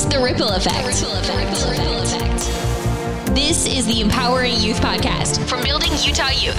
The Ripple Effect. This is the Empowering Youth Podcast from Building Utah Youth,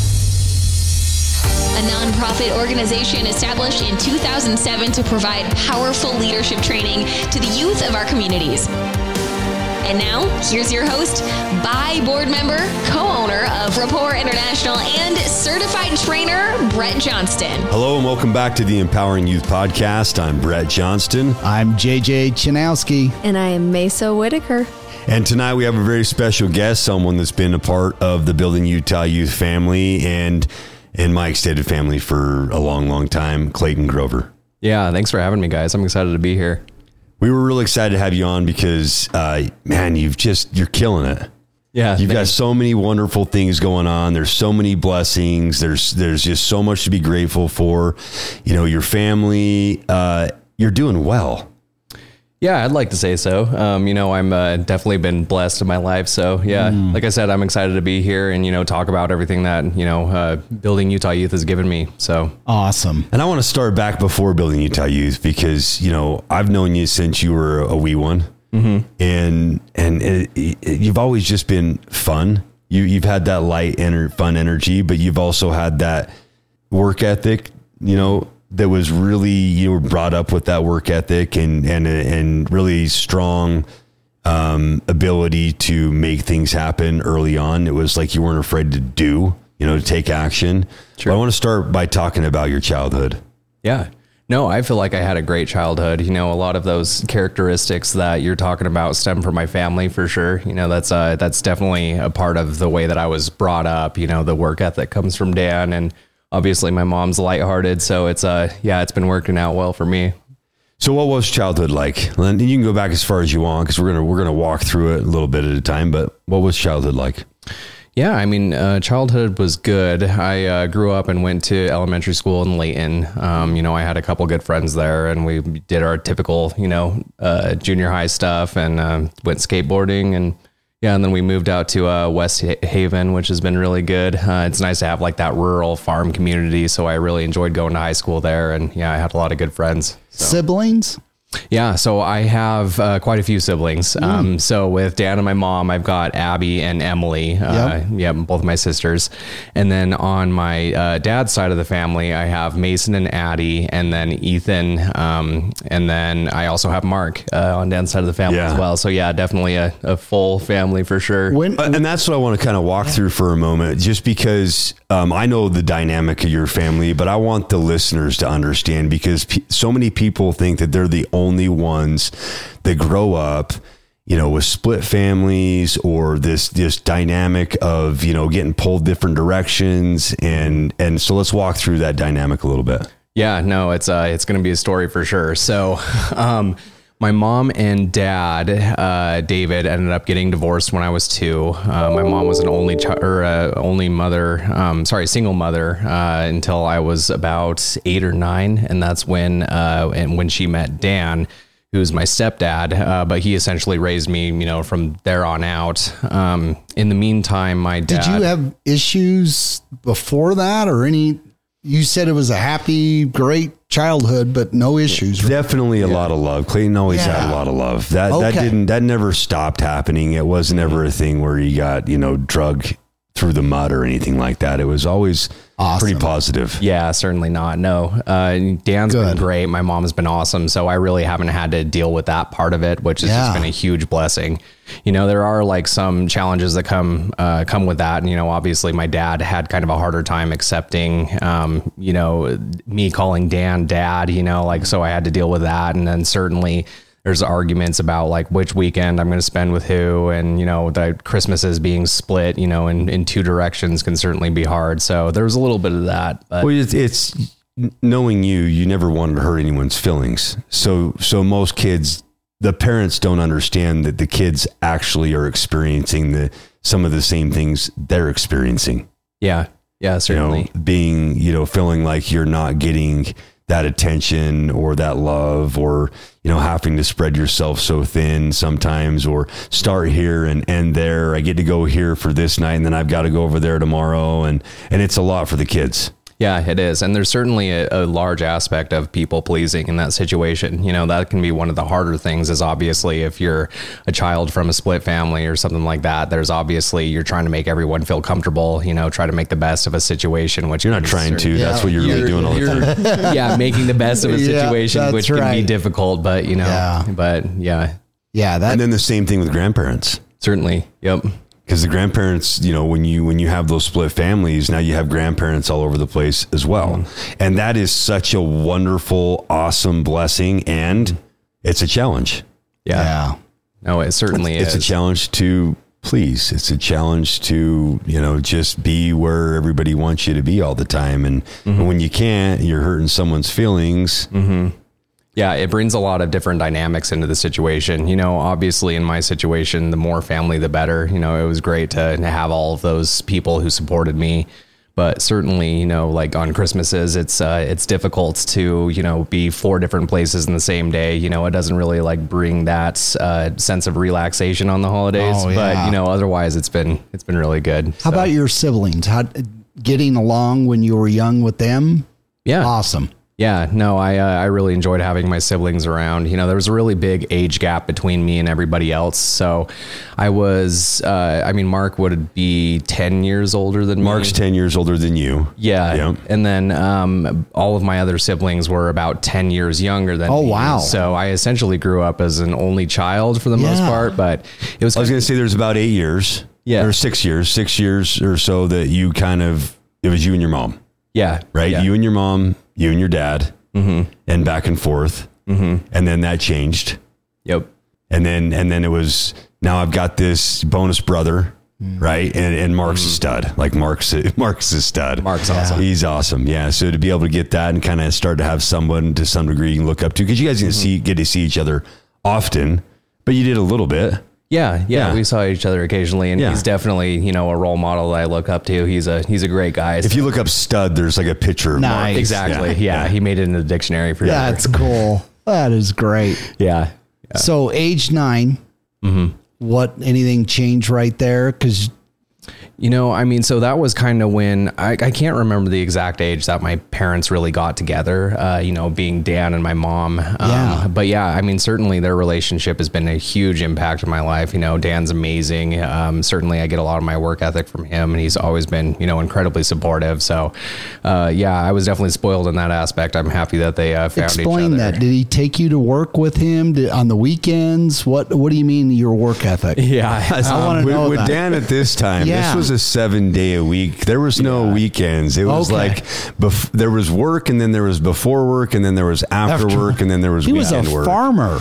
a nonprofit organization established in 2007 to provide powerful leadership training to the youth of our communities. And now, here's your host, board member, co-owner of Rapport International, and certified trainer, Brett Johnston. Hello and welcome back to the Empowering Youth Podcast. I'm Brett Johnston. I'm JJ Chanowski. And I am Mesa Whitaker. And tonight we have a very special guest, someone that's been a part of the Building Utah Youth family and in my extended family for a long, long time, Clayton Grover. Yeah, thanks for having me, guys. I'm excited to be here. We were really excited to have you on because, man, you're killing it. Yeah. You've got so many wonderful things going on. There's so many blessings. There's just so much to be grateful for. You know, your family, you're doing well. Yeah, I'd like to say so. I'm definitely been blessed in my life. So yeah, like I said, I'm excited to be here and, talk about everything that, Building Utah Youth has given me. So awesome. And I want to start back before Building Utah Youth because, I've known you since you were a wee one. Mm-hmm. And you've always just been fun. You've had that light fun energy, but you've also had that work ethic, that was really, you were brought up with that work ethic and really strong ability to make things happen early on. It was like you weren't afraid to to take action. Sure. But I want to start by talking about your childhood. Yeah. No, I feel like I had a great childhood. A lot of those characteristics that you're talking about stem from my family for sure. That's definitely a part of the way that I was brought up. The work ethic comes from Dan, and obviously my mom's lighthearted. So it's been working out well for me. So what was childhood like? And you can go back as far as you want, because we're gonna walk through it a little bit at a time. But what was childhood like? Yeah, childhood was good. I grew up and went to elementary school in Layton. I had a couple good friends there, and we did our typical, junior high stuff and went skateboarding. And then we moved out to West Haven, which has been really good. It's nice to have like that rural farm community. So I really enjoyed going to high school there. And I had a lot of good friends. So. Siblings? Yeah, so I have quite a few siblings. So with Dan and my mom, I've got Abby and Emily. Both of my sisters. And then on my dad's side of the family, I have Mason and Addie, and then Ethan. And then I also have Mark on Dan's side of the family as well. So definitely a full family for sure. And that's what I want to kind of walk through for a moment, just because I know the dynamic of your family, but I want the listeners to understand, because so many people think that they're the only ones that grow up, with split families or this dynamic of, getting pulled different directions. And so let's walk through that dynamic a little bit. Yeah, no, it's going to be a story for sure. So, my mom and dad, David, ended up getting divorced when I was 2. My mom was an single mother, until I was about 8 or 9. And that's when she met Dan, who's my stepdad. But he essentially raised me, from there on out. In the meantime, my dad... Did you have issues before that or any... You said it was a happy, great childhood, but no issues. Right? Definitely a lot of love. Clayton always had a lot of love. That never stopped happening. It wasn't ever a thing where you got, drug through the mud or anything like that. It was always pretty positive. Yeah, certainly not. No, Dan's been great. My mom's been awesome. So I really haven't had to deal with that part of it, which has just been a huge blessing. There are like some challenges that come with that. And, obviously my dad had kind of a harder time accepting, me calling Dan dad, so I had to deal with that. And then certainly there's arguments about like which weekend I'm going to spend with who, and, that Christmases being split, in 2 directions can certainly be hard. So there was a little bit of that. But. Well, it's knowing you never wanted to hurt anyone's feelings. So most kids, the parents don't understand that the kids actually are experiencing some of the same things they're experiencing. Yeah. Yeah, certainly. Feeling like you're not getting that attention or that love, or, having to spread yourself so thin sometimes, or start here and end there. I get to go here for this night and then I've got to go over there tomorrow. And it's a lot for the kids. Yeah, it is. And there's certainly a large aspect of people pleasing in that situation. You know, that can be one of the harder things is obviously if you're a child from a split family or something like that, there's obviously you're trying to make everyone feel comfortable, you know, try to make the best of a situation, which you're not trying to. Yeah. That's what you're really doing all the time. Yeah, making the best of a situation, which can be difficult, but you know, but yeah. Yeah. And then the same thing with grandparents. Certainly. Yep. Because the grandparents, you know, when you have those split families, now you have grandparents all over the place as well. And that is such a wonderful, awesome blessing. And it's a challenge. Yeah. No, it certainly is. It's a challenge to please. It's a challenge to, you know, just be where everybody wants you to be all the time. And when you can't, you're hurting someone's feelings. Yeah, it brings a lot of different dynamics into the situation. You know, obviously in my situation, the more family, the better. You know, it was great to have all of those people who supported me. But certainly, you know, like on Christmases, it's difficult to, you know, be 4 different places in the same day. You know, it doesn't really like bring that sense of relaxation on the holidays. Oh, yeah. But, you know, otherwise it's been really good. How about your siblings? How getting along when you were young with them? Yeah. Awesome. Yeah, no, I really enjoyed having my siblings around. You know, there was a really big age gap between me and everybody else. So I was, Mark would be 10 years older than me. Mark's 10 years older than you. Yeah. Yep. And then all of my other siblings were about 10 years younger than me. Oh, wow. So I essentially grew up as an only child for the most part. But it was... I was going to say there's about 8 years. Yeah. Or 6 years or so that you it was you and your mom. Yeah. Right? Yeah. You and your mom, you and your dad, and back and forth. And then that changed. Yep. And then it was, now I've got this bonus brother, right? And Mark's a stud. Like Mark's a stud. Mark's awesome. He's awesome. Yeah. So to be able to get that and kind of start to have someone to some degree you can look up to, because you guys get to see each other often, but you did a little bit. Yeah, we saw each other occasionally, and he's definitely, you know, a role model that I look up to. He's a great guy. So. If you look up stud, there's like a picture of Mark. Exactly. Yeah, he made it in the dictionary for that. That's cool. That is great. Yeah. So age 9, anything changed right there? Because... You know, I mean, so that was kind of when I can't remember the exact age that my parents really got together, you know, being Dan and my mom. But yeah, I mean, certainly their relationship has been a huge impact in my life. You know, Dan's amazing. Certainly I get a lot of my work ethic from him, and he's always been, you know, incredibly supportive. So, I was definitely spoiled in that aspect. I'm happy that they found each other. Explain that. Did he take you to work with him on the weekends? What do you mean your work ethic? Yeah. I want to know with Dan at this time, this was a 7-day a week. There was no weekends. It was like there was work, and then there was before work, and then there was after work, and then there was weekend work. He was a farmer.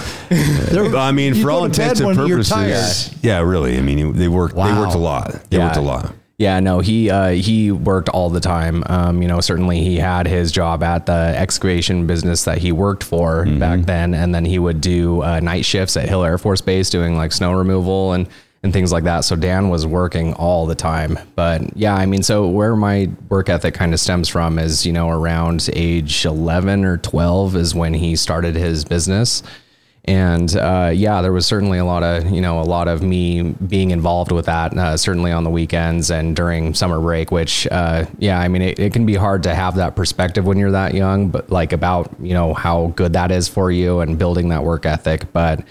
I mean, for all intents and purposes, really. I mean, they worked. They worked a lot. They worked a lot. Yeah, no, he worked all the time. You know, certainly he had his job at the excavation business that he worked for back then, and then he would do night shifts at Hill Air Force Base doing like snow removal and things like that. So Dan was working all the time. But yeah, I mean, so where my work ethic kind of stems from is, you know, around age 11 or 12 is when he started his business. And there was certainly a lot of me being involved with that, certainly on the weekends and during summer break, which, I mean, it can be hard to have that perspective when you're that young, but like about, you know, how good that is for you and building that work ethic. But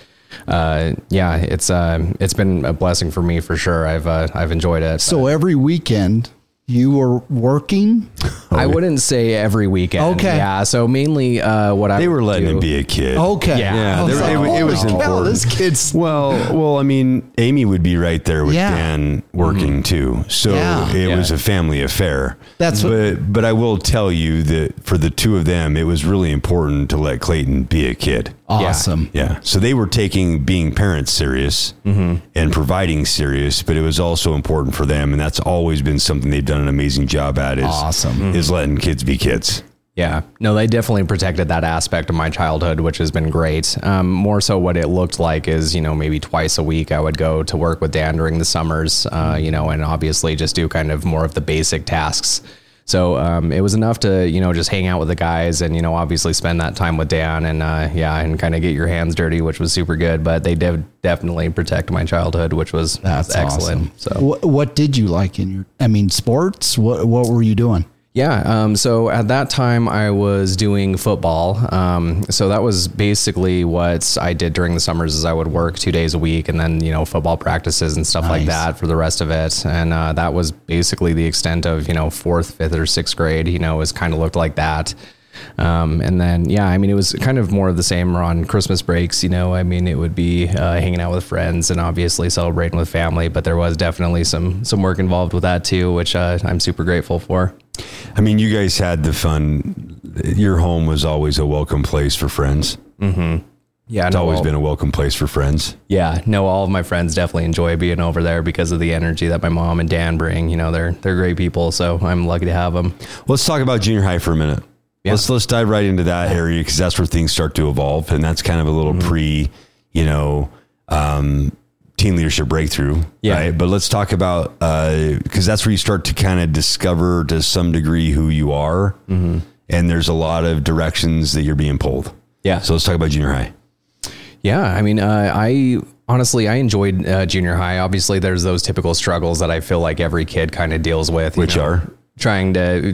it's been a blessing for me for sure. I've enjoyed it. So every weekend you were working? I wouldn't say every weekend. Okay. Yeah. So mainly, they were letting him be a kid. Okay. Yeah. It was important. This kid's well, I mean, Amy would be right there with Dan working too. So it was a family affair. But I will tell you that for the two of them, it was really important to let Clayton be a kid. Awesome. Yeah. So they were taking being parents serious and providing serious, but it was also important for them. And that's always been something they've done an amazing job at is letting kids be kids. Yeah, no, they definitely protected that aspect of my childhood, which has been great. More so what it looked like is, you know, maybe twice a week I would go to work with Dan during the summers, you know, and obviously just do kind of more of the basic tasks. So it was enough to, you know, just hang out with the guys and, you know, obviously spend that time with Dan and, and kind of get your hands dirty, which was super good. But they did definitely protect my childhood, which was excellent. Awesome. So what did you like in sports? What were you doing? Yeah. So at that time I was doing football. So that was basically what I did during the summers is I would work 2 days a week and then, football practices and stuff like that for the rest of it. And that was basically the extent of, 4th, 5th or 6th grade, was kind of looked like that. And then, it was kind of more of the same on Christmas breaks, it would be hanging out with friends and obviously celebrating with family, but there was definitely some work involved with that too, which I'm super grateful for. You guys had the fun. Your home was always a welcome place for friends. Mm-hmm. Yeah. It's always been a welcome place for friends. Yeah. No, all of my friends definitely enjoy being over there because of the energy that my mom and Dan bring. They're great people. So I'm lucky to have them. Let's talk about junior high for a minute. Yeah. Let's dive right into that area because that's where things start to evolve. And that's kind of a little teen leadership breakthrough. Yeah. Right. But let's talk about, because that's where you start to kind of discover to some degree who you are. Mm-hmm. And there's a lot of directions that you're being pulled. Yeah. So let's talk about junior high. Yeah. I honestly enjoyed junior high. Obviously there's those typical struggles that I feel like every kid kind of deals with, which are trying to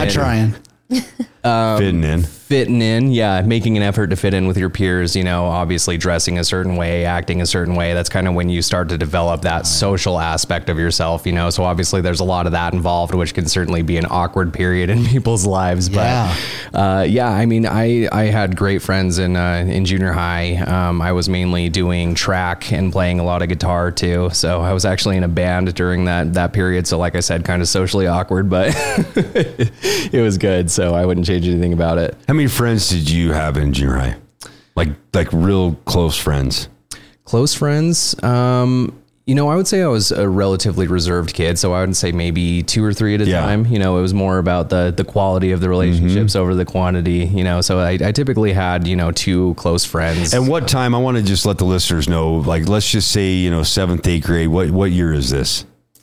fitting in. Yeah. Making an effort to fit in with your peers, obviously dressing a certain way, acting a certain way. That's kind of when you start to develop that social aspect of yourself, so obviously there's a lot of that involved, which can certainly be an awkward period in people's lives. But I had great friends in junior high. I was mainly doing track and playing a lot of guitar too. So I was actually in a band during that period. So like I said, kind of socially awkward, but it was good. So I wouldn't change anything about it. How many friends did you have in junior high? Like real close friends? Close friends? I would say I was a relatively reserved kid. So I would say maybe 2 or 3 at a time. It was more about the quality of the relationships over the quantity, so I typically had, 2 close friends. And what time, I want to just let the listeners know, like, let's just say, 7th, 8th grade. What year is this?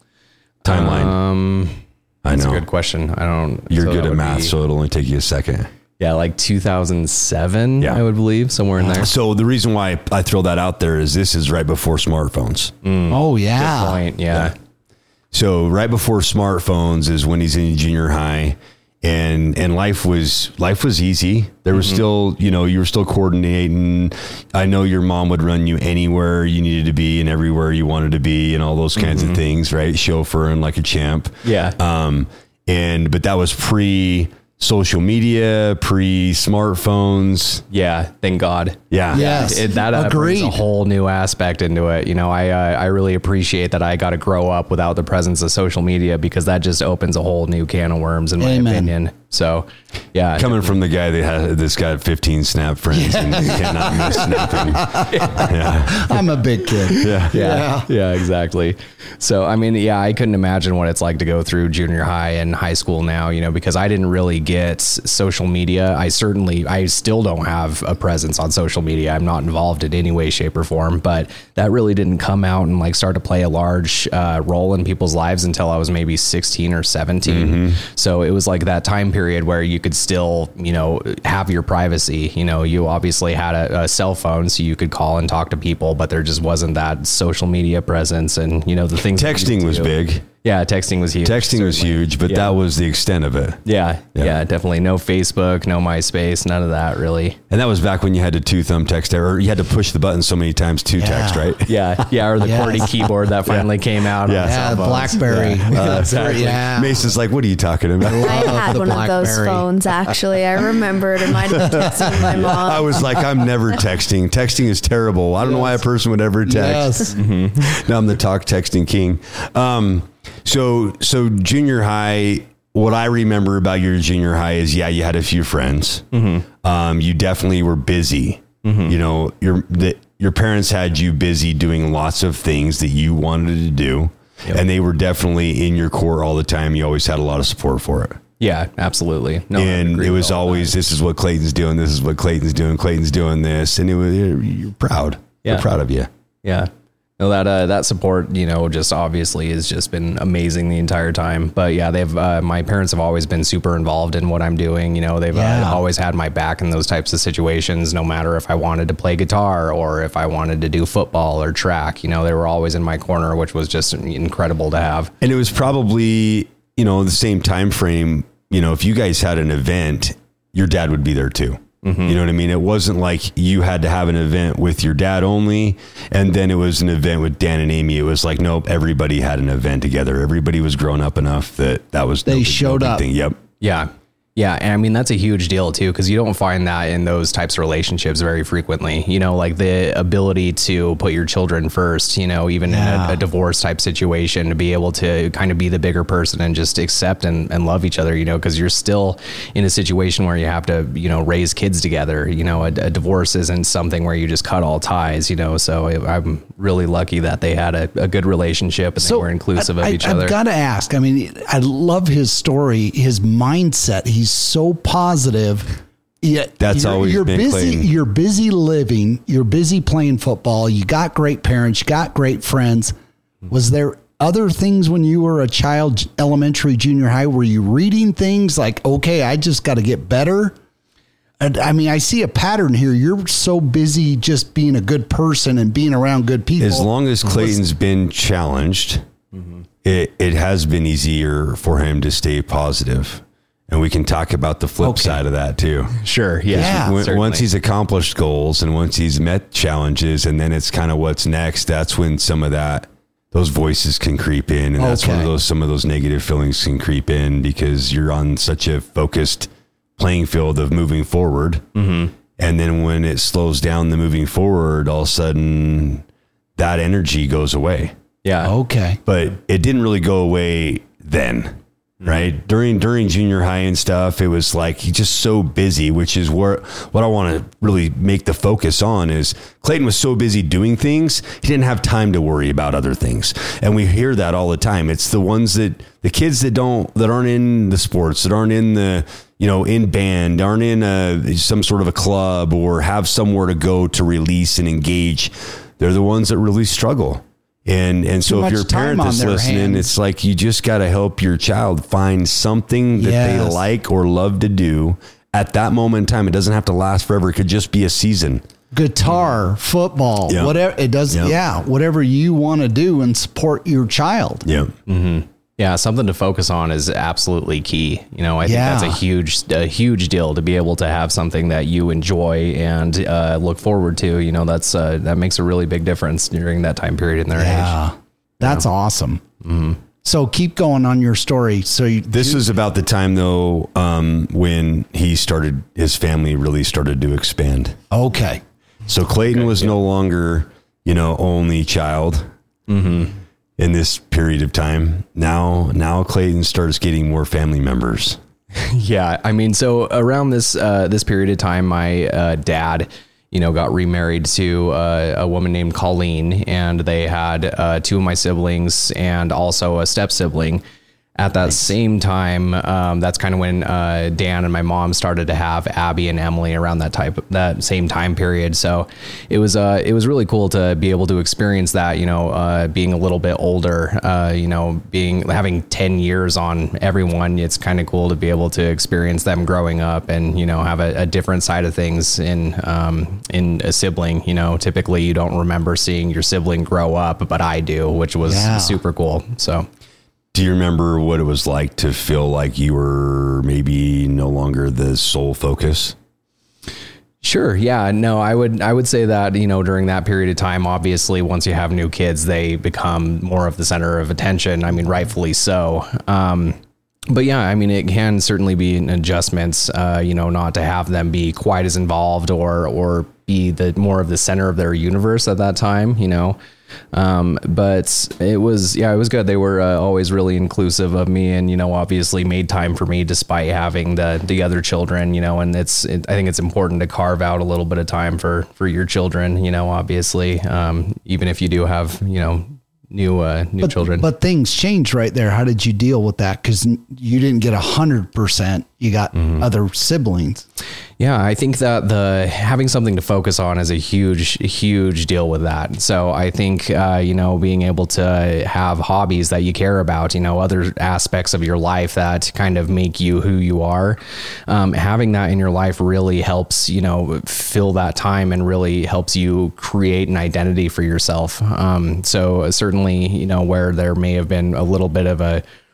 Timeline. I know. That's a good question. I don't. You're good at math, so it'll only take you a second. Yeah, like 2007, I would believe, somewhere in there. So the reason why I throw that out there is this is right before smartphones. Oh, yeah. Good point. Yeah. So right before smartphones is when he's in junior high, and life was easy. There was still, you were still coordinating. I know your mom would run you anywhere you needed to be and everywhere you wanted to be and all those kinds of things, right? Chauffeuring like a champ. Yeah. But that was pre-social media, pre-smartphones. Yeah, thank God. Yeah. Yes. That brings a whole new aspect into it. I really appreciate that I got to grow up without the presence of social media because that just opens a whole new can of worms in my opinion. So, yeah. Coming from the guy that's got 15 Snap friends and cannot miss snapping. Yeah. I'm a big kid. Yeah, exactly. So, I couldn't imagine what it's like to go through junior high and high school now, because I didn't really get social media. I still don't have a presence on social media. I'm not involved in any way, shape or form, but that really didn't come out and start to play a large role in people's lives until I was maybe 16 or 17. So it was like that time period where you could still, have your privacy. You obviously had a cell phone so you could call and talk to people, but there just wasn't that social media presence and, the things. Texting was big. Yeah, texting was huge. Texting was huge, but that was the extent of it. Yeah, definitely. No Facebook, no MySpace, none of that really. And that was back when you had to 2-thumb text, or you had to push the button so many times to text, right? Yeah, or the QWERTY keyboard that finally came out. Yeah, the BlackBerry. Exactly. Mason's like, what are you talking about? I had one of those phones, actually. I remembered it might have been texting my mom. I was like, I'm never texting. Texting is terrible. I don't know why a person would ever text. Yes. Now I'm the texting king. So junior high, what I remember about your junior high is, you had a few friends. You definitely were busy. Your parents had you busy doing lots of things that you wanted to do. Yep. And they were definitely in your court all the time. You always had a lot of support for it. Yeah, absolutely. No, and it was always, this is what Clayton's doing. This is what Clayton's doing. Clayton's doing this. And you're proud. Yeah. We're proud of you. Yeah. No, that support, just obviously has just been amazing the entire time. But yeah, my parents have always been super involved in what I'm doing. They've always had my back in those types of situations, no matter if I wanted to play guitar or if I wanted to do football or track, they were always in my corner, which was just incredible to have. And it was probably, the same time frame, you know, if you guys had an event, your dad would be there too. You know what I mean? It wasn't like you had to have an event with your dad only, and then it was an event with Dan and Amy. It was like, nope, everybody had an event together. Everybody was grown up enough that was they showed up. Thing. Yep. Yeah. Yeah. And I mean, that's a huge deal too, because you don't find that in those types of relationships very frequently, you know, like the ability to put your children first, you know, even in a divorce type situation, to be able to kind of be the bigger person and just accept and love each other, you know, because you're still in a situation where you have to, you know, raise kids together. You know, a divorce isn't something where you just cut all ties, you know, so I'm really lucky that they had a good relationship and they were inclusive of each other. I've got to ask, I mean, I love his story, his mindset. He's so positive. Yet that's always been busy. Clayton. You're busy living. You're busy playing football. You got great parents. You got great friends. Was there other things when you were a child, elementary, junior high? Were you reading things like, okay, I just got to get better? And I mean, I see a pattern here. You're so busy just being a good person and being around good people. As long as Clayton's been challenged, it has been easier for him to stay positive. And we can talk about the flip side of that too. Sure. Yeah. Once he's accomplished goals and once he's met challenges, and then it's kind of what's next, that's when some of those voices can creep in. And that's when some of those negative feelings can creep in, because you're on such a focused playing field of moving forward. And then when it slows down the moving forward, all of a sudden that energy goes away. Yeah. Okay. But it didn't really go away then. Right. During junior high and stuff, it was like he's just so busy, which is what I want to really make the focus on is Clayton was so busy doing things. He didn't have time to worry about other things. And we hear that all the time. It's the ones the kids that aren't in the sports, that aren't in the, you know, in band, aren't in some sort of a club or have somewhere to go to release and engage. They're the ones that really struggle. And so if you're a parent that's listening, it's like you just got to help your child find something that they like or love to do at that moment in time. It doesn't have to last forever. It could just be a season. Guitar, football, whatever it does. Whatever you want to do and support your child. Yeah. Yeah, something to focus on is absolutely key. You know, I think that's a huge deal to be able to have something that you enjoy and look forward to. You know, that makes a really big difference during that time period in their age. That's awesome. So keep going on your story. So this was about the time though when his family really started to expand. Okay. So Clayton was no longer, you know, only child. In this period of time. Now Clayton starts getting more family members. Yeah. I mean, so around this period of time, my dad, you know, got remarried to a woman named Colleen, and they had two of my siblings and also a step sibling. At that same time, that's kind of when Dan and my mom started to have Abby and Emily around that same time period. So it was really cool to be able to experience that, you know, being a little bit older, you know, having 10 years on everyone. It's kind of cool to be able to experience them growing up and, you know, have a different side of things in a sibling. You know, typically you don't remember seeing your sibling grow up, but I do, which was super cool. So. Do you remember what it was like to feel like you were maybe no longer the sole focus? Sure. Yeah. No, I would say that, you know, during that period of time, obviously, once you have new kids, they become more of the center of attention. I mean, rightfully so. But yeah, I mean, it can certainly be an adjustments, you know, not to have them be quite as involved or be more of the center of their universe at that time, you know. But it was good. They were always really inclusive of me and, you know, obviously made time for me despite having the other children, you know, and I think it's important to carve out a little bit of time for your children, you know, obviously, even if you do have, you know, new children. But things changed right there. How did you deal with that? Because you didn't get 100%. You got other siblings. Yeah, I think that having something to focus on is a huge deal with that. So I think, you know, being able to have hobbies that you care about, you know, other aspects of your life that kind of make you who you are, having that in your life really helps, you know, fill that time and really helps you create an identity for yourself. So certainly, you know, where there may have been a little bit of a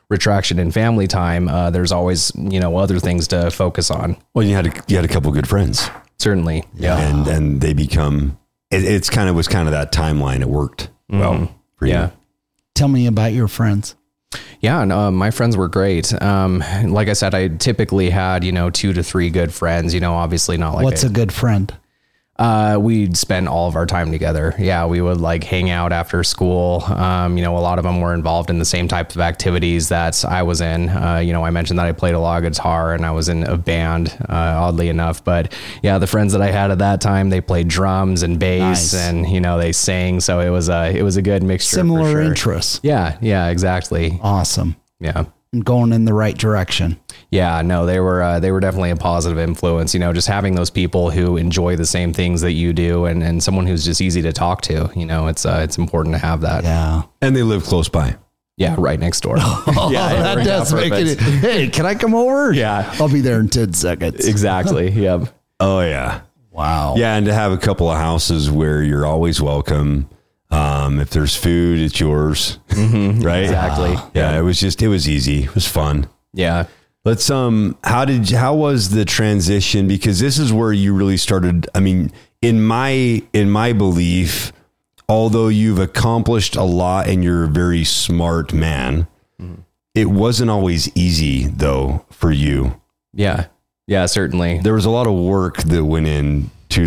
retraction and family time, there's always, other things to focus on. Well, you had a couple good friends. Certainly. Yeah. And they become, was kind of that timeline. It worked well for you. Yeah. Tell me about your friends. Yeah, my friends were great. Like I said, I typically had, 2 to 3 good friends, obviously not like What's a good friend? We'd spend all of our time together. Yeah, we would like hang out after school. A lot of them were involved in the same type of activities that I was in. I mentioned that I played a lot of guitar and I was in a band, oddly enough. But yeah, the friends that I had at that time, they played drums and bass and, they sang. So it was a good mixture. Similar interests. Yeah, exactly. Awesome. Yeah. And going in the right direction. Yeah, no, they were definitely a positive influence, just having those people who enjoy the same things that you do and someone who's just easy to talk to, it's important to have that. Yeah. And they live close by. Yeah. Right next door. Yeah. That does make it. Hey, can I come over? Yeah. I'll be there in 10 seconds. Exactly. Yep. Oh yeah. Wow. Yeah. And to have a couple of houses where you're always welcome. If there's food, it's yours. Right. Exactly. Yeah. It was easy. It was fun. Yeah. Let's, how was the transition? Because this is where you really started. I mean, in my belief, although you've accomplished a lot and you're a very smart man, it wasn't always easy though for you. Yeah. Yeah, certainly. There was a lot of work that went into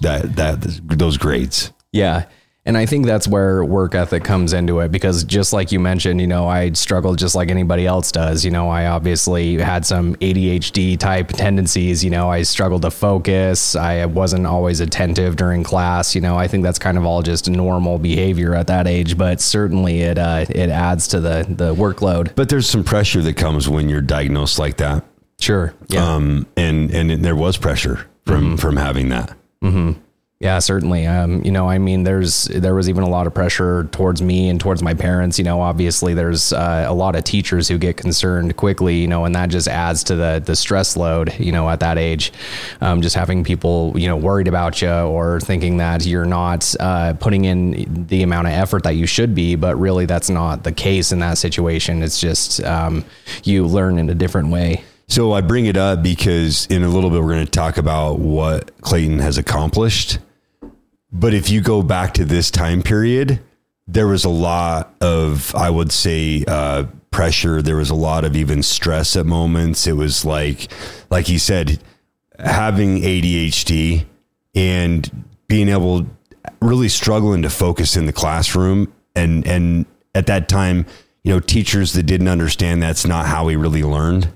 those grades. Yeah. And I think that's where work ethic comes into it, because just like you mentioned, I struggled just like anybody else does. I obviously had some ADHD type tendencies. I struggled to focus. I wasn't always attentive during class. I think that's kind of all just normal behavior at that age, but certainly it adds to the workload. But there's some pressure that comes when you're diagnosed like that. Sure. Yeah. And there was pressure from having that. Mm-hmm. Yeah, certainly. There was even a lot of pressure towards me and towards my parents. Obviously there's a lot of teachers who get concerned quickly, and that just adds to the stress load, at that age. Just having people, worried about you or thinking that you're not putting in the amount of effort that you should be, but really that's not the case in that situation. It's just you learn in a different way. So I bring it up because in a little bit, we're going to talk about what Clayton has accomplished. But if you go back to this time period, there was a lot of, I would say, pressure. There was a lot of even stress at moments. It was like he said, having ADHD and being really struggling to focus in the classroom. And at that time, teachers that didn't understand that's not how we really learned.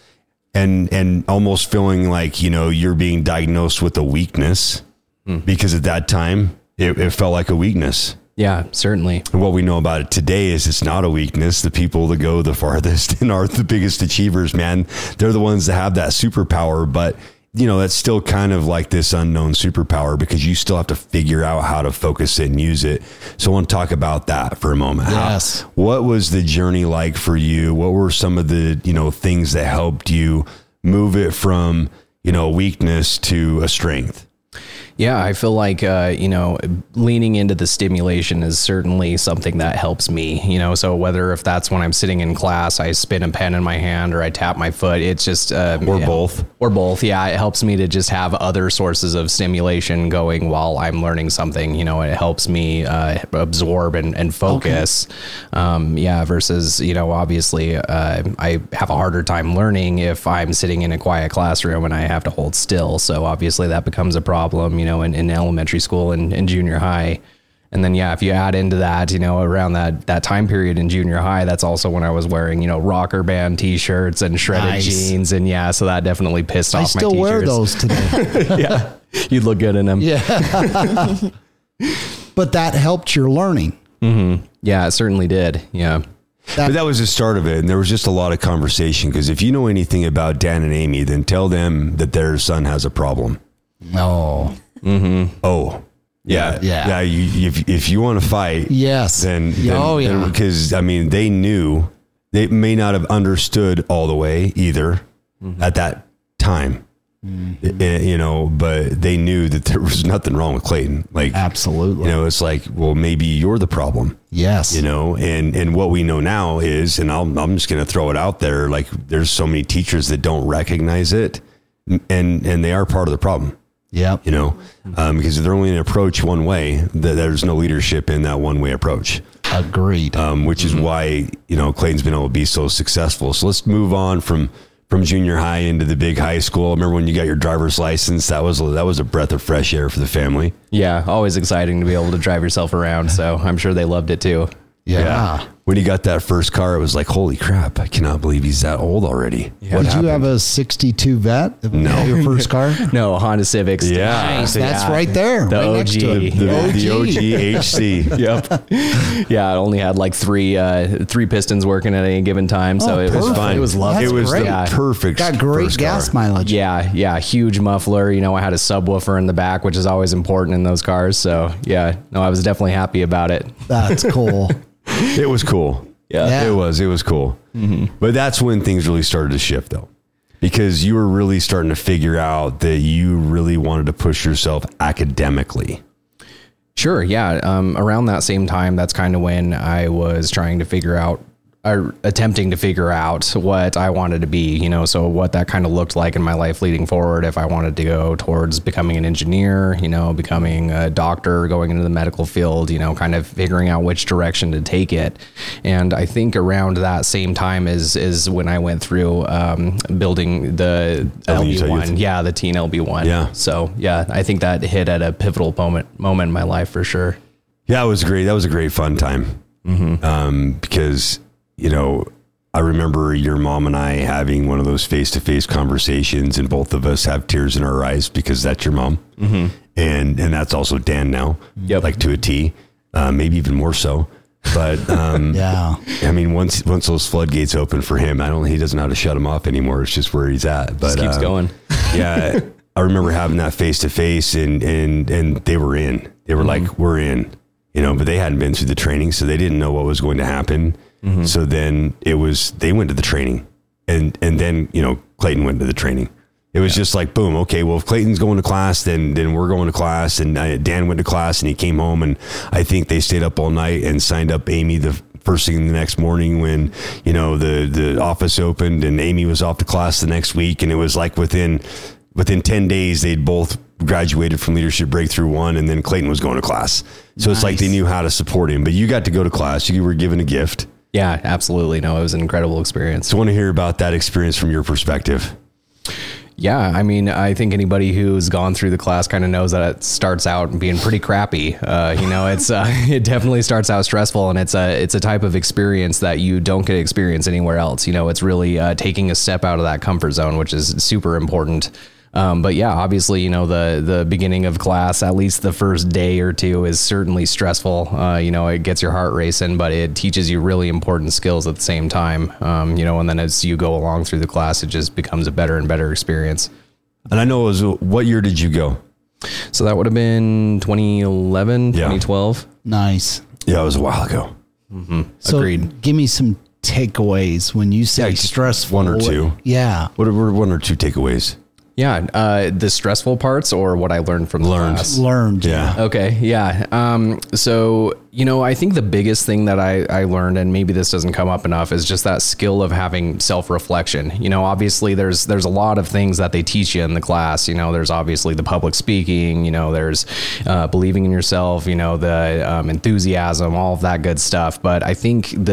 And almost feeling like, you're being diagnosed with a weakness. Because at that time, it felt like a weakness. Yeah, certainly. And what we know about it today is it's not a weakness. The people that go the farthest and are the biggest achievers, man, they're the ones that have that superpower. But, that's still kind of like this unknown superpower because you still have to figure out how to focus it and use it. So I want to talk about that for a moment. Yes. What was the journey like for you? What were some of the, things that helped you move it from, weakness to a strength? Yeah, I feel like, leaning into the stimulation is certainly something that helps me, so whether if that's when I'm sitting in class, I spin a pen in my hand or I tap my foot, it's just, both. Or both. Yeah. It helps me to just have other sources of stimulation going while I'm learning something, it helps me, absorb and focus. Okay. Versus, obviously, I have a harder time learning if I'm sitting in a quiet classroom and I have to hold still. So obviously that becomes a problem, in elementary school and junior high. And then, if you add into that, around that time period in junior high, that's also when I was wearing, rocker band t-shirts and shredded jeans. And so that definitely pissed off my teachers. I still wear those today. Yeah. You'd look good in them. Yeah. But that helped your learning. Mm-hmm. Yeah, it certainly did. Yeah. But that was the start of it. And there was just a lot of conversation because if you know anything about Dan and Amy, then tell them that their son has a problem. No. Mm-hmm. Oh, yeah. If you want to fight, yes, then because they knew, they may not have understood all the way either at that time. you know, but they knew that there was nothing wrong with Clayton. Like, absolutely. You know, it's like, well, maybe you're the problem. Yes. You know, and what we know now is, and I'm just going to throw it out there. Like, there's so many teachers that don't recognize it, and they are part of the problem. Yeah. You know, because if they're only an approach one way, there's no leadership in that one way approach. Agreed. Which is why, you know, Clayton's been able to be so successful. So let's move on from junior high into the big high school. Remember when you got your driver's license? That was a breath of fresh air for the family. Yeah, always exciting to be able to drive yourself around. So I'm sure they loved it too. Yeah. When you got that first car, it was like, holy crap, I cannot believe he's that old already. Yeah. Did you have a 62 Vet? No. Your first car? No, Honda Civics. Yeah. Nice. That's right there. The right OG. Next to it. The OG HC. Yep. Yeah, it only had like three pistons working at any given time. So it was fun. It was lovely. It was great. the perfect. Got great gas mileage. Yeah. Huge muffler. You know, I had a subwoofer in the back, which is always important in those cars. So yeah, no, I was definitely happy about it. That's cool. It was cool. Yeah. It was cool. But that's when things really started to shift though, because you were really starting to figure out that you really wanted to push yourself academically. Sure. Yeah. Around that same time, that's kind of when I was trying to figure out, or attempting to figure out what I wanted to be, you know, so what that kind of looked like in my life leading forward. If I wanted to go towards becoming an engineer, you know, becoming a doctor, going into the medical field, you know, kind of figuring out which direction to take it. And I think around that same time is when I went through building the LB1. Yeah, the teen LB1. Yeah. So yeah, I think that hit at a pivotal moment in my life for sure. Yeah, it was great. That was a great fun time. Because, you know, I remember your mom and I having one of those face-to-face conversations, and both of us have tears in our eyes because that's your mom. And that's also Dan now, like to a T, maybe even more so. But yeah, I mean, once those floodgates open for him, he doesn't know how to shut them off anymore. It's just where he's at. But just keeps going. Yeah, I remember having that face-to-face, and they were in. They were like, we're in, you know, but they hadn't been through the training, so they didn't know what was going to happen. So then they went to the training, and then, you know, Clayton went to the training. It was just like, boom. Okay. Well, if Clayton's going to class, then we're going to class. And Dan went to class, and he came home, and I think they stayed up all night and signed up Amy the first thing the next morning when, you know, the office opened, and Amy was off to class the next week. And it was like within 10 days, they'd both graduated from Leadership Breakthrough 1, and then Clayton was going to class. So It's like they knew how to support him, but you got to go to class. You were given a gift. Yeah, absolutely. No, it was an incredible experience. So I want to hear about that experience from your perspective. Yeah, I mean, I think anybody who's gone through the class kind of knows that it starts out being pretty crappy. You know, it definitely starts out stressful, and it's a type of experience that you don't get to experience anywhere else. You know, it's really taking a step out of that comfort zone, which is super important. But yeah, obviously, you know, the beginning of class, at least the first day or two, is certainly stressful. You know, it gets your heart racing, but it teaches you really important skills at the same time. You know, and then as you go along through the class, it just becomes a better and better experience. And I know what year did you go? So that would have been 2011, 2012. Nice. Yeah, it was a while ago. So Agreed. Give me some takeaways when you say stressful. One or two. Yeah. What were one or two takeaways? Yeah, the stressful parts, or what I learned from the class? Learned. Yeah. Okay. Yeah. So, you know, I think the biggest thing that I learned, and maybe this doesn't come up enough, is just that skill of having self-reflection. You know, obviously there's a lot of things that they teach you in the class. You know, there's obviously the public speaking, you know, there's believing in yourself, you know, the enthusiasm, all of that good stuff. But I think on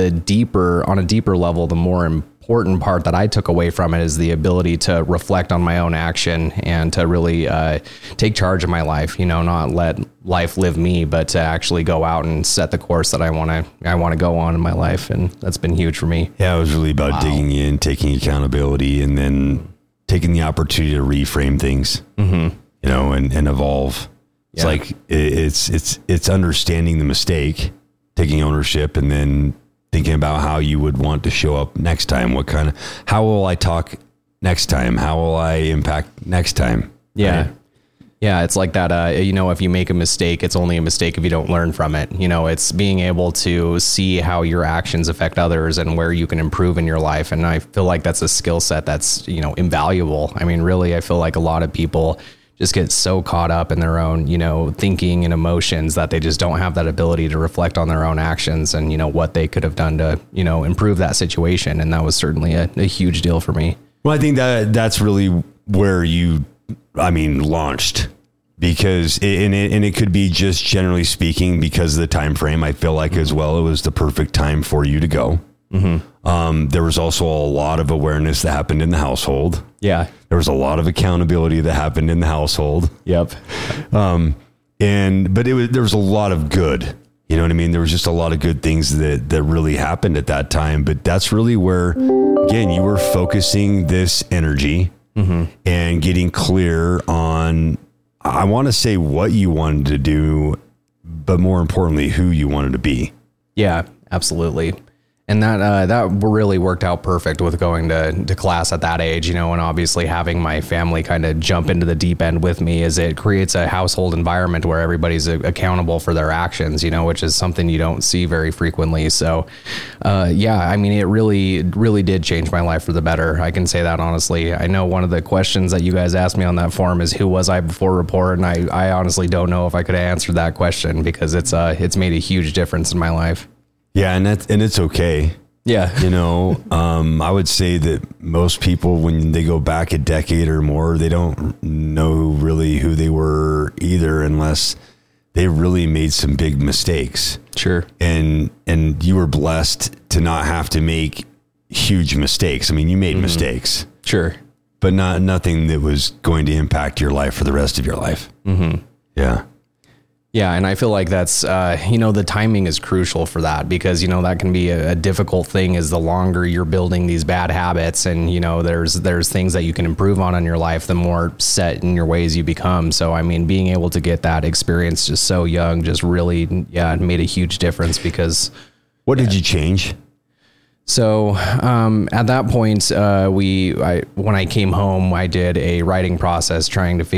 a deeper level, the more important part that I took away from it is the ability to reflect on my own action and to really take charge of my life, you know, not let life live me, but to actually go out and set the course that I want to go on in my life. And that's been huge for me. Yeah, it was really about digging in, taking accountability, and then taking the opportunity to reframe things, you know, and evolve. It's like, it's understanding the mistake, taking ownership, and then thinking about how you would want to show up next time. How will I talk next time? How will I impact next time? Yeah. Right? Yeah, it's like that, if you make a mistake, it's only a mistake if you don't learn from it. It's being able to see how your actions affect others and where you can improve in your life. And I feel like that's a skill set that's, invaluable. I mean, really, I feel like a lot of people just get so caught up in their own, thinking and emotions that they just don't have that ability to reflect on their own actions and, what they could have done to, improve that situation. And that was certainly a huge deal for me. Well, I think that's really where you launched, because it could be just generally speaking, because of the time frame, I feel like as well, it was the perfect time for you to go. Mm-hmm. There was also a lot of awareness that happened in the household. Yeah. There was a lot of accountability that happened in the household. Yep. But there was a lot of good, you know what I mean? There was just a lot of good things that really happened at that time, but that's really where, again, you were focusing this energy and getting clear on, I want to say what you wanted to do, but more importantly, who you wanted to be. Yeah, absolutely. And that really worked out perfect with going to class at that age, and obviously having my family kind of jump into the deep end with me, as it creates a household environment where everybody's accountable for their actions, which is something you don't see very frequently. So, it really did change my life for the better. I can say that honestly. I know one of the questions that you guys asked me on that forum is, who was I before Rapport? And I honestly don't know if I could answer that question, because it's made a huge difference in my life. Yeah. And it's okay. Yeah. I would say that most people, when they go back a decade or more, they don't know really who they were either, unless they really made some big mistakes. Sure. And you were blessed to not have to make huge mistakes. I mean, you made mistakes. Sure. But nothing that was going to impact your life for the rest of your life. Mm-hmm. Yeah. Yeah. And I feel like that's, the timing is crucial for that, because, that can be a difficult thing, is the longer you're building these bad habits and, there's things that you can improve on in your life, the more set in your ways you become. So, being able to get that experience just so young just really, made a huge difference. Because what did you change? So at that point, when I came home, I did a writing process trying to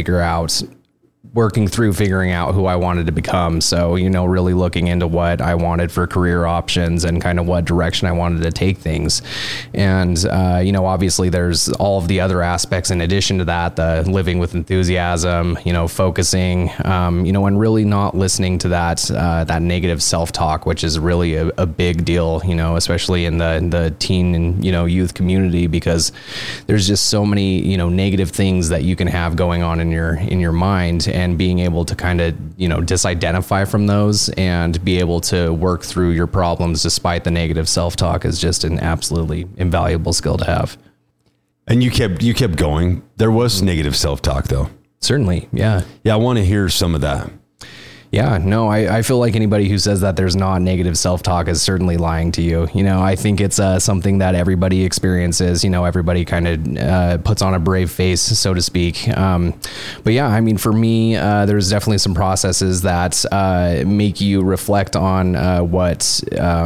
figuring out who I wanted to become. So, really looking into what I wanted for career options and kind of what direction I wanted to take things. And, obviously there's all of the other aspects in addition to that, the living with enthusiasm, focusing, and really not listening to that negative self-talk, which is really a big deal, especially in the teen and, youth community, because there's just so many, negative things that you can have going on in your mind. And being able to kind of, disidentify from those and be able to work through your problems despite the negative self-talk is just an absolutely invaluable skill to have. And you kept going. There was negative self-talk though. Certainly. Yeah. Yeah. I want to hear some of that. Yeah, no, I feel like anybody who says that there's not negative self-talk is certainly lying to you. I think it's something that everybody experiences. Everybody kind of puts on a brave face, so to speak. But yeah, for me, there's definitely some processes that make you reflect on what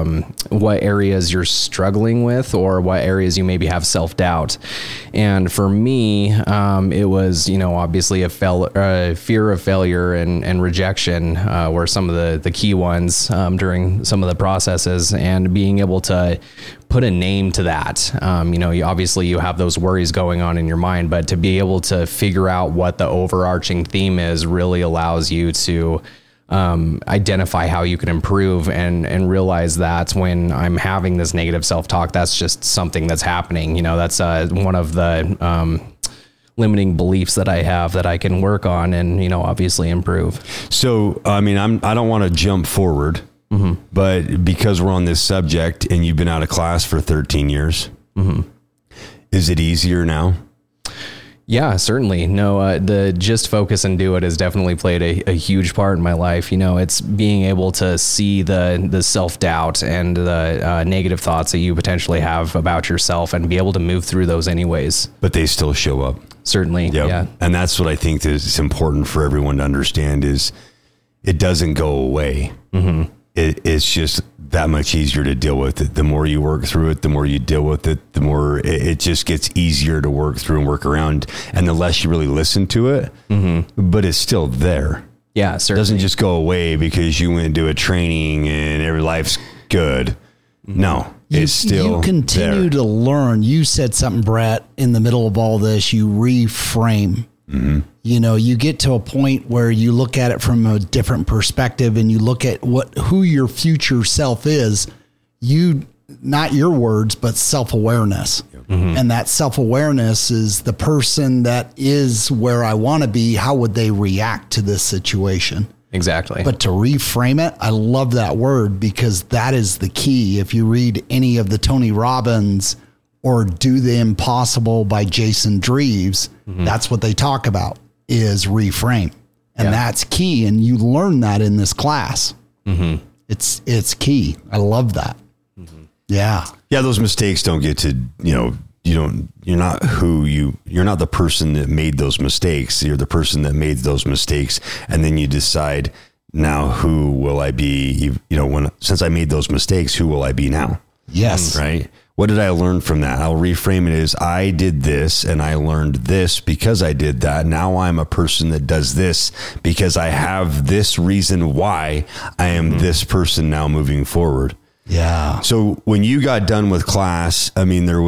areas you're struggling with, or what areas you maybe have self-doubt. And for me, it was, obviously a fear of failure and rejection. Were some of the key ones during some of the processes, and being able to put a name to that. You have those worries going on in your mind, but to be able to figure out what the overarching theme is really allows you to identify how you can improve and realize that when I'm having this negative self-talk, that's just something that's happening. That's one of the limiting beliefs that I have that I can work on and, obviously improve. So, I don't want to jump forward, but because we're on this subject and you've been out of class for 13 years, is it easier now? Yeah, certainly. No, the just focus and do it has definitely played a huge part in my life. It's being able to see the self-doubt and the negative thoughts that you potentially have about yourself and be able to move through those anyways. But they still show up. Certainly. Yep. Yeah. And that's what I think is important for everyone to understand is it doesn't go away. it's just that much easier to deal with it. The more you work through it, the more you deal with it, the more it just gets easier to work through and work around, and the less you really listen to it, but it's still there. Yeah, certainly. It doesn't just go away because you went to a training and every life's good. No, it's still you continue there. to learn. You said something, Brett, in the middle of all this. You reframe. You know, you get to a point where you look at it from a different perspective, and you look at who your future self is. You, not your words, but self-awareness. And that self-awareness is the person that is where I want to be. How would they react to this situation? Exactly. But to reframe it, I love that word, because that is the key. If you read any of the Tony Robbins or Do the Impossible by Jason Dreves, that's what they talk about, is reframe. And that's key. And you learn that in this class. It's key. I love that. Yeah. Yeah. Those mistakes don't get to, you're not you're not the person that made those mistakes. You're the person that made those mistakes. And then you decide, now who will I be? Since I made those mistakes, who will I be now? Yes. Right. What did I learn from that? I'll reframe it as, I did this and I learned this because I did that. Now I'm a person that does this because I have this reason why I am this person now moving forward. Yeah. So when you got done with class, it